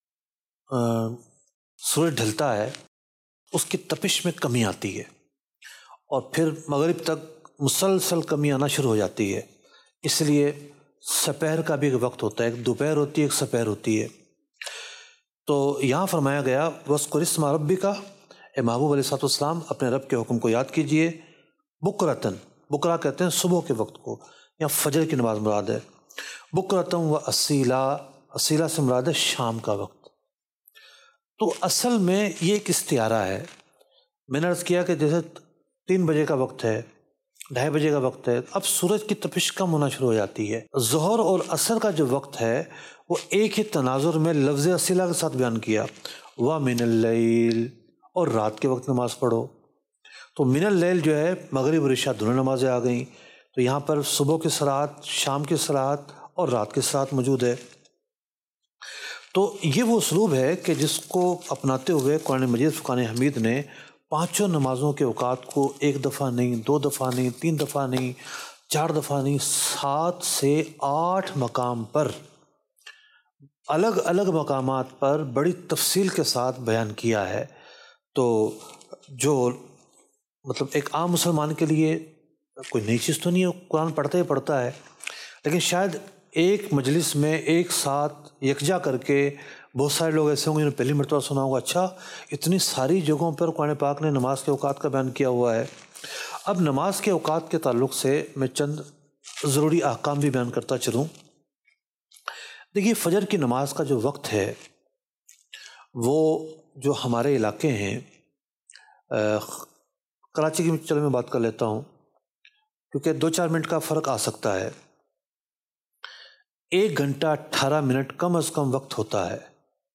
سورج ڈھلتا ہے اس کی تپش میں کمی آتی ہے، اور پھر مغرب تک مسلسل کمی آنا شروع ہو جاتی ہے۔ اس لیے سپہر کا بھی ایک وقت ہوتا ہے، ایک دوپہر ہوتی ہے، ایک سپہر ہوتی ہے۔ تو یہاں فرمایا گیا وَاذْكُرِ اسْمَ رَبِّكَ، اے محبوب علیہ الصلوۃ والسلام اپنے رب کے حکم کو یاد کیجئے، بکرتن، بکرا کہتے ہیں صبح کے وقت کو، یا فجر کی نماز مراد ہے، بکرتن و اصیلا، اصیلا سے مراد ہے شام کا وقت۔ تو اصل میں یہ ایک استعارہ ہے۔ میں نے عرض کیا کہ جیسے تین بجے کا وقت ہے، ڈھائی بجے کا وقت ہے، اب سورج کی تپش کم ہونا شروع ہو جاتی ہے۔ ظہر اور عصر کا جو وقت ہے وہ ایک ہی تناظر میں لفظ اصیلا کے ساتھ بیان کیا، وَمِنَ اللَّيْلِ، اور رات کے وقت نماز پڑھو۔ تو من اللیل جو ہے مغرب اور عشاء دونوں نمازیں آ گئیں، تو یہاں پر صبح کی صلاۃ، شام کی صلاۃ اور رات کی صلاۃ موجود ہے۔ تو یہ وہ اسلوب ہے کہ جس کو اپناتے ہوئے قرآن مجید فرقان حمید نے پانچوں نمازوں کے اوقات کو ایک دفعہ نہیں، دو دفعہ نہیں، تین دفعہ نہیں، چار دفعہ نہیں، سات سے آٹھ مقام پر، الگ الگ مقامات پر بڑی تفصیل کے ساتھ بیان کیا ہے۔ تو جو مطلب ایک عام مسلمان کے لیے کوئی نئی چیز تو نہیں ہے، قرآن پڑھتا ہی پڑھتا ہے، لیکن شاید ایک مجلس میں ایک ساتھ یکجا کر کے بہت سارے لوگ ایسے ہوں گے جنہوں نے پہلی مرتبہ سنا ہوگا، اچھا اتنی ساری جگہوں پر قرآن پاک نے نماز کے اوقات کا بیان کیا ہوا ہے۔ اب نماز کے اوقات کے تعلق سے میں چند ضروری احکام بھی بیان کرتا چلوں۔ دیکھیے فجر کی نماز کا جو وقت ہے وہ جو ہمارے علاقے ہیں، کراچی کی چلو میں بات کر لیتا ہوں کیونکہ دو چار منٹ کا فرق آ سکتا ہے، ایک گھنٹہ اٹھارہ منٹ کم از کم وقت ہوتا ہے،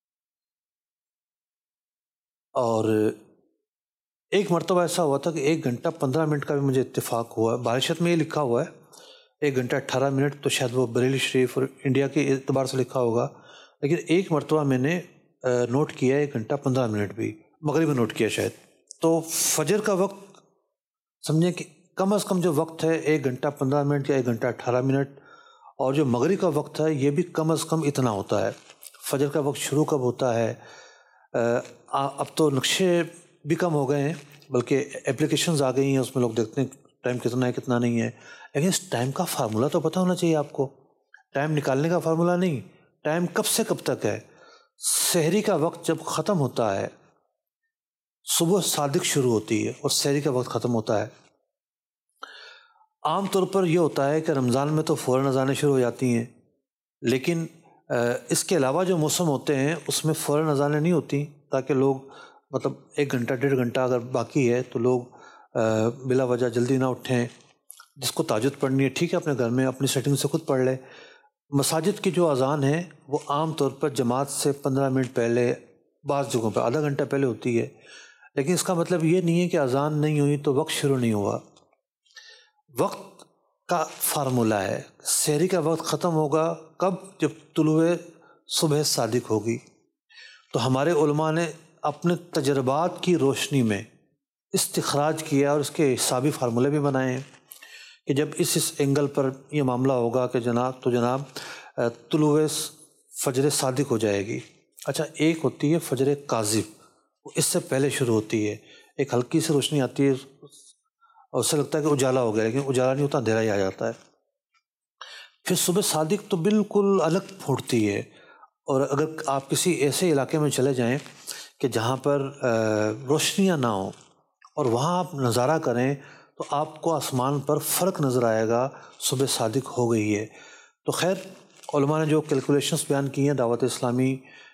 اور ایک مرتبہ ایسا ہوا تھا کہ ایک گھنٹہ پندرہ منٹ کا بھی مجھے اتفاق ہوا ہے، بارشت میں یہ لکھا ہوا ہے ایک گھنٹہ اٹھارہ منٹ، تو شاید وہ بریلی شریف اور انڈیا کے اعتبار سے لکھا ہوگا، لیکن ایک مرتبہ میں نے نوٹ کیا ہے ایک گھنٹہ پندرہ منٹ بھی، مغرب میں نوٹ کیا شاید۔ تو فجر کا وقت سمجھیں کہ کم از کم جو وقت ہے ایک گھنٹہ پندرہ منٹ یا ایک گھنٹہ اٹھارہ منٹ، اور جو مغرب کا وقت ہے یہ بھی کم از کم اتنا ہوتا ہے۔ فجر کا وقت شروع کب ہوتا ہے؟ اب تو نقشے بھی کم ہو گئے ہیں، بلکہ اپلیکیشنز آ گئی ہیں، اس میں لوگ دیکھتے ہیں ٹائم کتنا ہے کتنا نہیں ہے، لیکن اس ٹائم کا فارمولہ تو پتہ ہونا چاہیے آپ کو۔ ٹائم نکالنے کا فارمولہ نہیں، ٹائم کب سے کب تک ہے۔ سحری کا وقت جب ختم ہوتا ہے، صبح صادق شروع ہوتی ہے اور سحری کا وقت ختم ہوتا ہے۔ عام طور پر یہ ہوتا ہے کہ رمضان میں تو فوراً اذانیں شروع ہو جاتی ہیں، لیکن اس کے علاوہ جو موسم ہوتے ہیں اس میں فوراً اذانیں نہیں ہوتی، تاکہ لوگ مطلب ایک گھنٹہ ڈیڑھ گھنٹہ اگر باقی ہے تو لوگ بلا وجہ جلدی نہ اٹھیں۔ جس کو تہجد پڑھنی ہے ٹھیک ہے اپنے گھر میں اپنی سیٹنگ سے خود پڑھ لے۔ مساجد کی جو اذان ہے وہ عام طور پر جماعت سے پندرہ منٹ پہلے، بعض جگہوں پہ آدھا گھنٹہ پہلے ہوتی ہے، لیکن اس کا مطلب یہ نہیں ہے کہ اذان نہیں ہوئی تو وقت شروع نہیں ہوا۔ وقت کا فارمولہ ہے، سحری کا وقت ختم ہوگا کب؟ جب طلوع صبح صادق ہوگی۔ تو ہمارے علماء نے اپنے تجربات کی روشنی میں استخراج کیا اور اس کے حسابی فارمولے بھی بنائے ہیں کہ جب اس اس اینگل پر یہ معاملہ ہوگا کہ جناب تو جناب طلوع فجر صادق ہو جائے گی۔ اچھا، ایک ہوتی ہے فجر کاذب، وہ اس سے پہلے شروع ہوتی ہے، ایک ہلکی سی روشنی آتی ہے اور اسے لگتا ہے کہ اجالا ہو گیا، لیکن اجالا نہیں ہوتا، اندھیرا ہی آ جاتا ہے۔ پھر صبح صادق تو بالکل الگ پھوٹتی ہے، اور اگر آپ کسی ایسے علاقے میں چلے جائیں کہ جہاں پر روشنیاں نہ ہوں اور وہاں آپ نظارہ کریں تو آپ کو آسمان پر فرق نظر آئے گا، صبح صادق ہو گئی ہے۔ تو خیر علماء نے جو کیلکولیشنز بیان کی ہیں دعوت اسلامی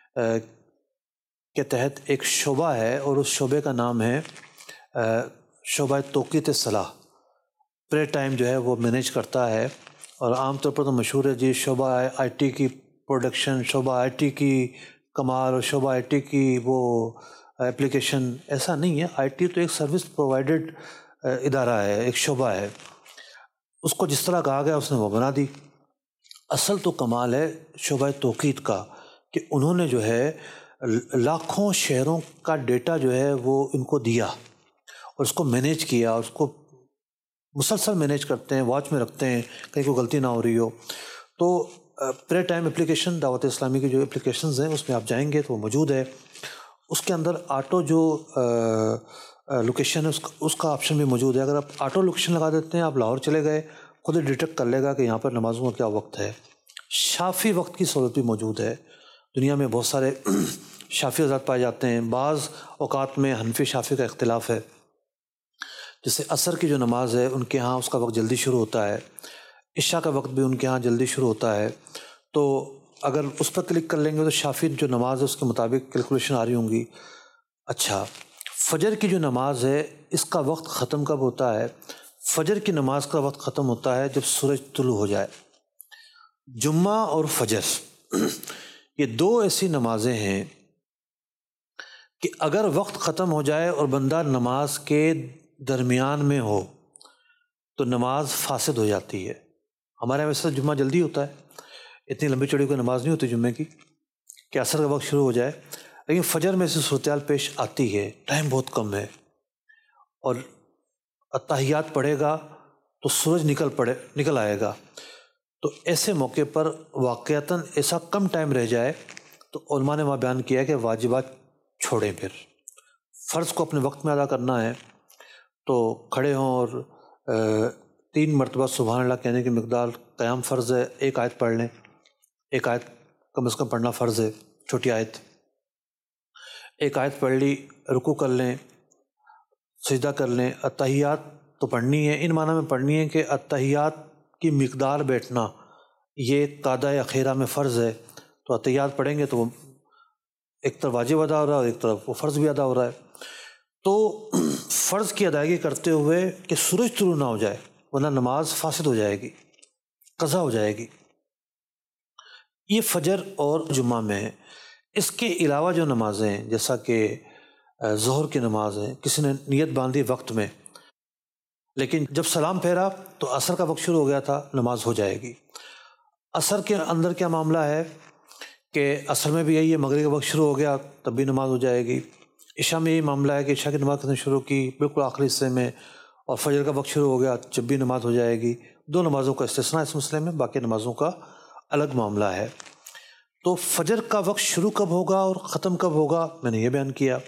کے تحت، ایک شعبہ ہے اور اس شعبے کا نام ہے شعبہ توقیت صلاح، پرے ٹائم جو ہے وہ مینیج کرتا ہے، اور عام طور پر تو مشہور ہے جی شعبہ آئی ٹی کی پروڈکشن، شعبہ آئی ٹی کی کمال، اور شعبہ آئی ٹی کی وہ اپلیکیشن، ایسا نہیں ہے. آئی ٹی تو ایک سروس پرووائڈڈ ادارہ ہے، ایک شعبہ ہے، اس کو جس طرح کہا گیا اس نے وہ بنا دی. اصل تو کمال ہے شعبہ توقید کا کہ انہوں نے جو ہے لاکھوں شہروں کا ڈیٹا جو ہے وہ ان کو دیا اور اس کو مینیج کیا، اور اس کو مسلسل مینیج کرتے ہیں، واچ میں رکھتے ہیں کہیں کوئی غلطی نہ ہو رہی ہو. تو پرے ٹائم اپلیکیشن دعوت اسلامی کی جو اپلیکیشنز ہیں اس میں آپ جائیں گے تو وہ موجود ہے. اس کے اندر آٹو جو لوکیشن ہے اس کا اس کا آپشن بھی موجود ہے. اگر آپ آٹو لوکیشن لگا دیتے ہیں، آپ لاہور چلے گئے، خود ہی ڈیٹیکٹ کر لے گا کہ یہاں پر نمازوں کا کیا وقت ہے. شافی وقت کی سہولت بھی موجود ہے. دنیا میں بہت سارے شافی حضرات پائے جاتے ہیں. بعض اوقات میں حنفی شافی کا اختلاف ہے. جیسے عصر کی جو نماز ہے ان کے ہاں اس کا وقت جلدی شروع ہوتا ہے، عشاء کا وقت بھی ان کے ہاں جلدی شروع ہوتا ہے. تو اگر اس پر کلک کر لیں گے تو شافی جو نماز ہے اس کے مطابق کیلکولیشن آ رہی ہوں گی. اچھا، فجر کی جو نماز ہے اس کا وقت ختم کب ہوتا ہے؟ فجر کی نماز کا وقت ختم ہوتا ہے جب سورج طلوع ہو جائے. جمعہ اور فجر یہ دو ایسی نمازیں ہیں کہ اگر وقت ختم ہو جائے اور بندہ نماز کے درمیان میں ہو تو نماز فاسد ہو جاتی ہے. ہمارے یہاں ویسے جمعہ جلدی ہوتا ہے، اتنی لمبی چوڑی کوئی نماز نہیں ہوتی جمعے کی کہ عصر کا وقت شروع ہو جائے. لیکن فجر میں سے صورتحال پیش آتی ہے، ٹائم بہت کم ہے اور اتحیات پڑھے گا تو سورج نکل پڑے نکل آئے گا. تو ایسے موقع پر واقعتاً ایسا کم ٹائم رہ جائے تو علماء نے وہاں بیان کیا ہے کہ واجبات چھوڑیں. پھر فرض کو اپنے وقت میں ادا کرنا ہے تو کھڑے ہوں اور تین مرتبہ سبحان اللہ کہنے کی مقدار قیام فرض ہے. ایک آیت پڑھ لیں، ایک آیت کم از کم پڑھنا فرض ہے، چھوٹی آیت. ایک آیت پڑھ لی، رکوع کر لیں، سجدہ کر لیں. اتحیات تو پڑھنی ہے، ان معنی میں پڑھنی ہے کہ اتحیات کی مقدار بیٹھنا یہ قاعدہ اخیرہ میں فرض ہے. تو اتحیات پڑھیں گے تو وہ ایک طرف واجب ادا ہو رہا ہے اور ایک طرف وہ فرض بھی ادا ہو رہا ہے. تو فرض کی ادائیگی کرتے ہوئے کہ سورج طلوع نہ ہو جائے ورنہ نماز فاسد ہو جائے گی، قضا ہو جائے گی. یہ فجر اور جمعہ میں ہے. اس کے علاوہ جو نمازیں ہیں جیسا کہ ظہر کی نماز ہے، کسی نے نیت باندھی وقت میں لیکن جب سلام پھیرا تو عصر کا وقت شروع ہو گیا تھا، نماز ہو جائے گی. عصر کے اندر کیا معاملہ ہے کہ عصر میں بھی یہی ہے، مغرب کا وقت شروع ہو گیا تب بھی نماز ہو جائے گی. عشاء میں یہی معاملہ ہے کہ عشاء کی نماز کس نے شروع کی بالکل آخری حصے میں اور فجر کا وقت شروع ہو گیا جب بھی نماز ہو جائے گی. دو نمازوں کا استثناء اس مسئلے میں، باقی نمازوں کا الگ معاملہ ہے. تو فجر کا وقت شروع کب ہوگا اور ختم کب ہوگا میں نے یہ بیان کیا.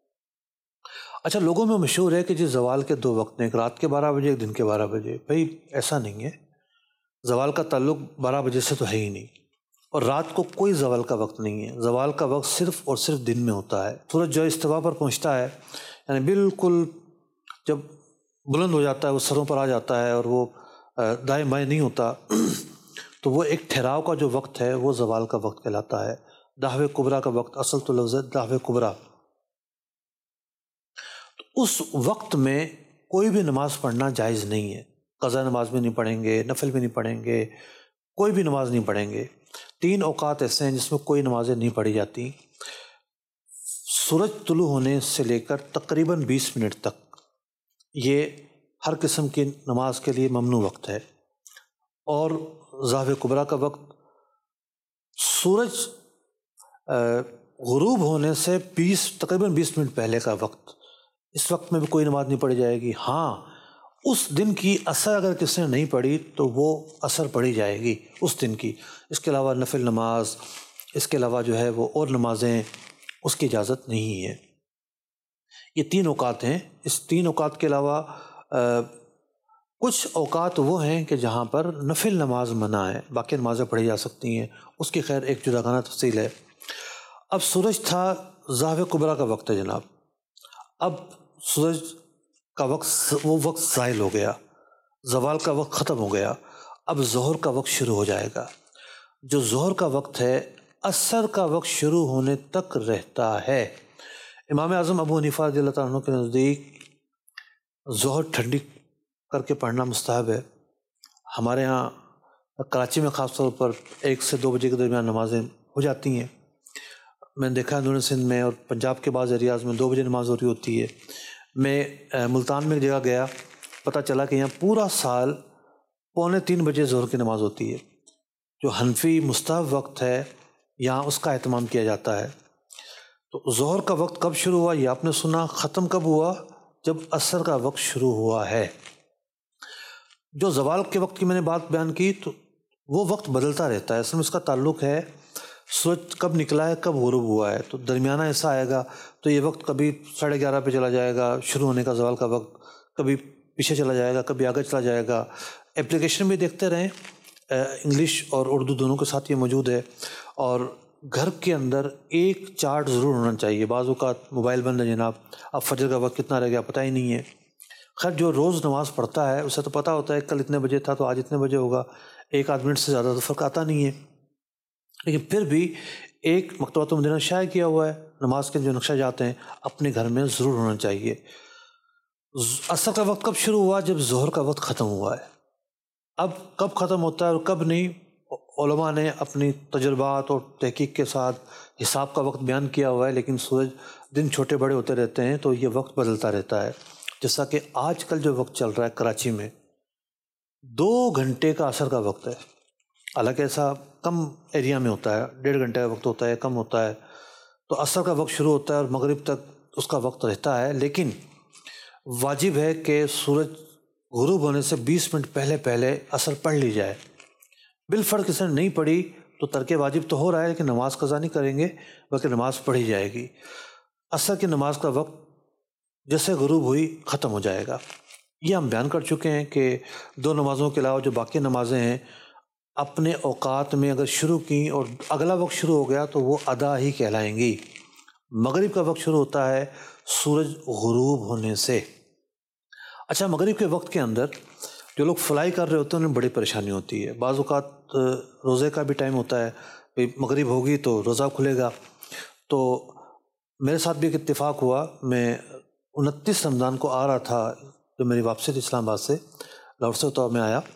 اچھا، لوگوں میں مشہور ہے کہ جی زوال کے دو وقت ہیں، ایک رات کے بارہ بجے ایک دن کے بارہ بجے. بھائی ایسا نہیں ہے، زوال کا تعلق بارہ بجے سے تو ہے ہی نہیں اور رات کو کوئی زوال کا وقت نہیں ہے. زوال کا وقت صرف اور صرف دن میں ہوتا ہے. سورج جو استوا پر پہنچتا ہے یعنی بالکل جب بلند ہو جاتا ہے، وہ سروں پر آ جاتا ہے اور وہ دائیں بائیں نہیں ہوتا تو وہ ایک ٹھہراؤ کا جو وقت ہے وہ زوال کا وقت کہلاتا ہے. دعوے کبریٰ کا وقت، اصل تو لفظ ہے دعوے کبریٰ. تو اس وقت میں کوئی بھی نماز پڑھنا جائز نہیں ہے. قضا نماز بھی نہیں پڑھیں گے، نفل بھی نہیں پڑھیں گے، کوئی بھی نماز نہیں پڑھیں گے. تین اوقات ایسے ہیں جس میں کوئی نمازیں نہیں پڑھی جاتی. سورج طلوع ہونے سے لے کر تقریباً بیس منٹ تک یہ ہر قسم کی نماز کے لیے ممنوع وقت ہے. اور ضحو کبریٰ کا وقت سورج غروب ہونے سے بیس تقریباً بیس منٹ پہلے کا وقت، اس وقت میں بھی کوئی نماز نہیں پڑھی جائے گی. ہاں، اس دن کی عصر اگر کسی نے نہیں پڑھی تو وہ عصر پڑھی جائے گی اس دن کی. اس کے علاوہ نفل نماز، اس کے علاوہ جو ہے وہ اور نمازیں، اس کی اجازت نہیں ہے. یہ تین اوقات ہیں. اس تین اوقات کے علاوہ کچھ اوقات وہ ہیں کہ جہاں پر نفل نماز منع ہے، باقی نمازیں پڑھی جا سکتی ہیں. اس کی خیر ایک جداگانہ تفصیل ہے. اب سورج تھا، ضحو کبریٰ کا وقت ہے جناب. اب سورج کا وقت وہ وقت زائل ہو گیا، زوال کا وقت ختم ہو گیا. اب ظہر کا وقت شروع ہو جائے گا. جو ظہر کا وقت ہے عصر کا وقت شروع ہونے تک رہتا ہے. امام اعظم ابو حنیفہ رضی اللہ تعالیٰ عنہ کے نزدیک ظہر ٹھنڈی کر کے پڑھنا مستحب ہے. ہمارے ہاں کراچی میں خاص طور پر ایک سے دو بجے کے درمیان نمازیں ہو جاتی ہیں. میں نے دیکھا اندرون سندھ میں اور پنجاب کے بعض ایریاز میں دو بجے نماز ہو رہی ہوتی ہے. میں ملتان میں ایک جگہ گیا، پتہ چلا کہ یہاں پورا سال پونے تین بجے ظہر کی نماز ہوتی ہے. جو حنفی مستحب وقت ہے یہاں اس کا اہتمام کیا جاتا ہے. تو ظہر کا وقت کب شروع ہوا یہ آپ نے سنا، ختم کب ہوا؟ جب عصر کا وقت شروع ہوا ہے. جو زوال کے وقت کی میں نے بات بیان کی تو وہ وقت بدلتا رہتا ہے، اصل میں اس کا تعلق ہے سورج کب نکلا ہے، کب غروب ہوا ہے. تو درمیانہ ایسا آئے گا تو یہ وقت کبھی ساڑھے گیارہ پہ چلا جائے گا شروع ہونے کا زوال کا وقت، کبھی پیچھے چلا جائے گا، کبھی آگے چلا جائے گا. اپلیکیشن بھی دیکھتے رہیں، انگلش اور اردو دونوں کے ساتھ یہ موجود ہے. اور گھر کے اندر ایک چارٹ ضرور ہونا چاہیے. بعض اوقات موبائل بند ہے جناب، اب فجر کا وقت کتنا رہ گیا پتہ ہی نہیں ہے. خیر جو روز نماز پڑھتا ہے اسے تو پتہ ہوتا ہے کل اتنے بجے تھا تو آج اتنے بجے ہوگا، ایک آدھ منٹ سے زیادہ تو فرق آتا نہیں ہے. لیکن پھر بھی ایک مکتبۃ المدینہ شائع کیا ہوا ہے، نماز کے جو نقشہ جات ہیں اپنے گھر میں ضرور ہونا چاہیے. عصر کا وقت کب شروع ہوا؟ جب ظہر کا وقت ختم ہوا ہے. اب کب ختم ہوتا ہے اور کب نہیں، علماء نے اپنی تجربات اور تحقیق کے ساتھ حساب کا وقت بیان کیا ہوا ہے. لیکن سورج دن چھوٹے بڑے ہوتے رہتے ہیں تو یہ وقت بدلتا رہتا ہے. جیسا کہ آج کل جو وقت چل رہا ہے کراچی میں دو گھنٹے کا عصر کا وقت ہے. حالانکہ ایسا کم ایریا میں ہوتا ہے، ڈیڑھ گھنٹے کا وقت ہوتا ہے، کم ہوتا ہے. تو عصر کا وقت شروع ہوتا ہے اور مغرب تک اس کا وقت رہتا ہے. لیکن واجب ہے کہ سورج غروب ہونے سے بیس منٹ پہلے پہلے عصر پڑھ لی جائے. بالفرض کسی نے نہیں پڑھی تو ترک واجب تو ہو رہا ہے لیکن نماز قضا نہیں کریں گے بلکہ نماز پڑھی جائے گی. عصر کی نماز کا وقت جیسے غروب ہوئی ختم ہو جائے گا. یہ ہم بیان کر چکے ہیں کہ دو نمازوں کے علاوہ جو باقی نمازیں ہیں اپنے اوقات میں اگر شروع کی اور اگلا وقت شروع ہو گیا تو وہ ادا ہی کہلائیں گی. مغرب کا وقت شروع ہوتا ہے سورج غروب ہونے سے. اچھا، مغرب کے وقت کے اندر جو لوگ فلائی کر رہے ہوتے ہیں انہیں بڑی پریشانی ہوتی ہے. بعض اوقات روزے کا بھی ٹائم ہوتا ہے، بھئی مغرب ہوگی تو روزہ کھلے گا. تو میرے ساتھ بھی ایک اتفاق ہوا، میں انتیس رمضان کو آ رہا تھا جو میری واپسی تھی اسلام آباد سے، لاہور سے ہوتا میں آیا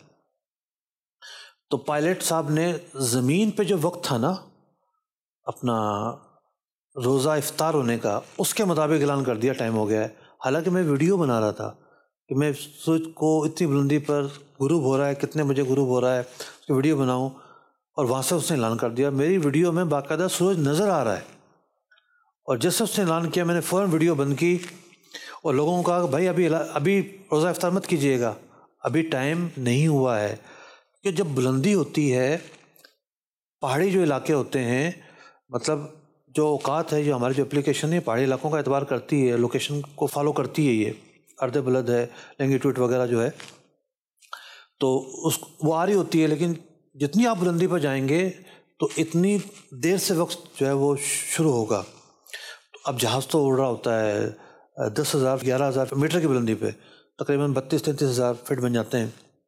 تو پائلٹ صاحب نے زمین پہ جو وقت تھا نا اپنا روزہ افطار ہونے کا اس کے مطابق اعلان کر دیا ٹائم ہو گیا ہے. حالانکہ میں ویڈیو بنا رہا تھا کہ میں سورج کو اتنی بلندی پر غروب ہو رہا ہے، کتنے بجے غروب ہو رہا ہے اس کی ویڈیو بناؤں، اور وہاں سے اس نے اعلان کر دیا. میری ویڈیو میں باقاعدہ سورج نظر آ رہا ہے اور جیسے اس نے اعلان کیا میں نے فوراً ویڈیو بند کی اور لوگوں کو کہا کہ بھائی ابھی ابھی روزہ افطار مت کیجیے گا، ابھی ٹائم نہیں ہوا ہے. کہ جب بلندی ہوتی ہے، پہاڑی جو علاقے ہوتے ہیں، مطلب جو اوقات ہے، جو ہماری جو اپلیکیشن ہے پہاڑی علاقوں کا اعتبار کرتی ہے، لوکیشن کو فالو کرتی ہے، یہ ارد بلد ہے، لینگیٹیوڈ وغیرہ جو ہے تو اس وہ آ رہی ہوتی ہے. لیکن جتنی آپ بلندی پر جائیں گے تو اتنی دیر سے وقت جو ہے وہ شروع ہوگا. تو اب جہاز تو اڑ رہا ہوتا ہے دس ہزار گیارہ ہزار میٹر کی بلندی پہ، تقریباً بتیس تینتیس ہزار فٹ بن جاتے ہیں.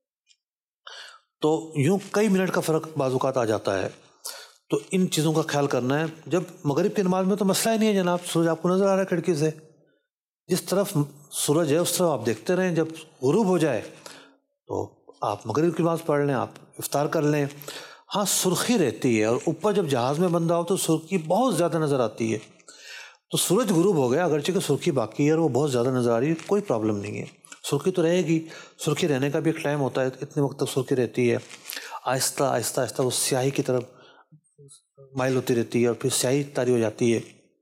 تو یوں کئی منٹ کا فرق بعض اوقات آ جاتا ہے. تو ان چیزوں کا خیال کرنا ہے. جب مغرب کی نماز میں تو مسئلہ ہی نہیں ہے جناب، سورج آپ کو نظر آ رہا ہے کھڑکی سے، جس طرف سورج ہے اس طرف آپ دیکھتے رہیں. جب غروب ہو جائے تو آپ مغرب کی نماز پڑھ لیں، آپ افطار کر لیں. ہاں سرخی رہتی ہے اور اوپر جب جہاز میں بندہ ہو تو سرخی بہت زیادہ نظر آتی ہے. تو سورج غروب ہو گیا اگرچہ کہ سرخی باقی ہے اور وہ بہت زیادہ نظر آ رہی ہے، کوئی پرابلم نہیں ہے، سرخی تو رہے گی. سرخی رہنے کا بھی ایک ٹائم ہوتا ہے، اتنے وقت تک سرخی رہتی ہے. آہستہ آہستہ آہستہ وہ سیاہی کی طرف مائل ہوتی رہتی ہے اور پھر سیاہی طاری ہو جاتی ہے.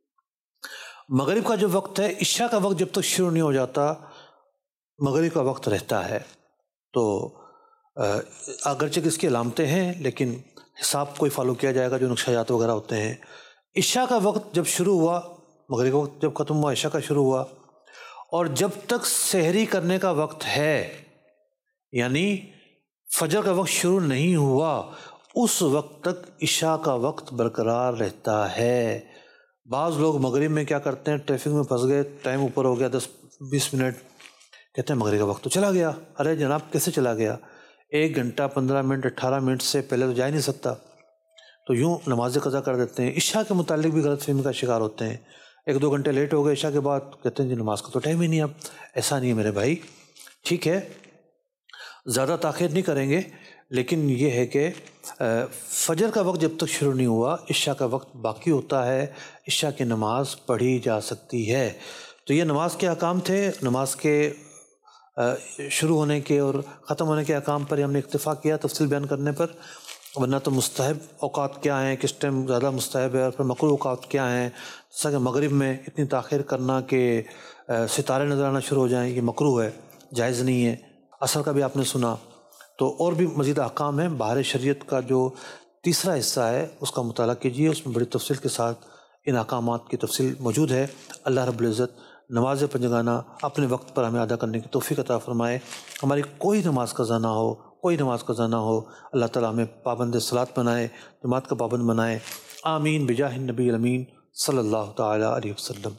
مغرب کا جو وقت ہے، عشاء کا وقت جب تک شروع نہیں ہو جاتا مغرب کا وقت رہتا ہے. تو اگرچہ کہ اس کی علامتیں ہیں لیکن حساب کوئی فالو کیا جائے گا جو نقشہ جات وغیرہ ہوتے ہیں. عشاء کا وقت جب شروع ہوا، مغرب کا وقت جب ختم ہوا، عشاء کا شروع ہوا، اور جب تک سحری کرنے کا وقت ہے یعنی فجر کا وقت شروع نہیں ہوا اس وقت تک عشاء کا وقت برقرار رہتا ہے. بعض لوگ مغرب میں کیا کرتے ہیں، ٹریفک میں پھنس گئے، ٹائم اوپر ہو گیا دس بیس منٹ، کہتے ہیں مغرب کا وقت تو چلا گیا. ارے جناب کیسے چلا گیا؟ ایک گھنٹہ پندرہ منٹ اٹھارہ منٹ سے پہلے تو جا ہی نہیں سکتا. تو یوں نماز قضا کر دیتے ہیں. عشاء کے متعلق بھی غلط فہمی کا شکار ہوتے ہیں. ایک دو گھنٹے لیٹ ہو گئے عشاء کے بعد، کہتے ہیں جی نماز کا تو ٹائم ہی نہیں. اب ایسا نہیں ہے میرے بھائی، ٹھیک ہے زیادہ تاخیر نہیں کریں گے، لیکن یہ ہے کہ فجر کا وقت جب تک شروع نہیں ہوا، عشاء کا وقت باقی ہوتا ہے، عشاء کی نماز پڑھی جا سکتی ہے۔ تو یہ نماز کے احکام تھے۔ نماز کے شروع ہونے کے اور ختم ہونے کے احکام پر ہم نے اکتفا کیا تفصیل بیان کرنے پر، ورنہ تو مستحب اوقات کیا ہیں، کس ٹائم زیادہ مستحب ہے، اور پھر مکروہ اوقات کیا ہیں، جیسا کہ مغرب میں اتنی تاخیر کرنا کہ ستارے نظر آنا شروع ہو جائیں، یہ مکروہ ہے، جائز نہیں ہے۔ عصر کا بھی آپ نے سنا، تو اور بھی مزید احکام ہیں۔ بہار شریعت کا جو تیسرا حصہ ہے اس کا مطالعہ کیجیے، اس میں بڑی تفصیل کے ساتھ ان احکامات کی تفصیل موجود ہے۔ اللہ رب العزت نماز پنجگانہ اپنے وقت پر ہمیں ادا کرنے کی توفیق عطا فرمائے۔ ہماری کوئی نماز قضا نہ ہو، کوئی نماز قضا نہ ہو، اللہ تعالیٰ ہمیں پابند صلاۃ بنائے، جماعت کا پابند بنائے۔ آمین بجاہ النبی الامین صلی اللہ تعالیٰ علیہ وسلم۔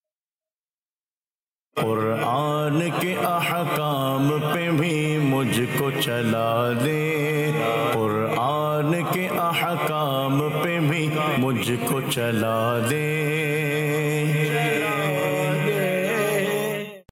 قرآن کے احکام پہ بھی مجھ کو چلا دے، قرآن کے احکام پہ بھی مجھ کو چلا دے۔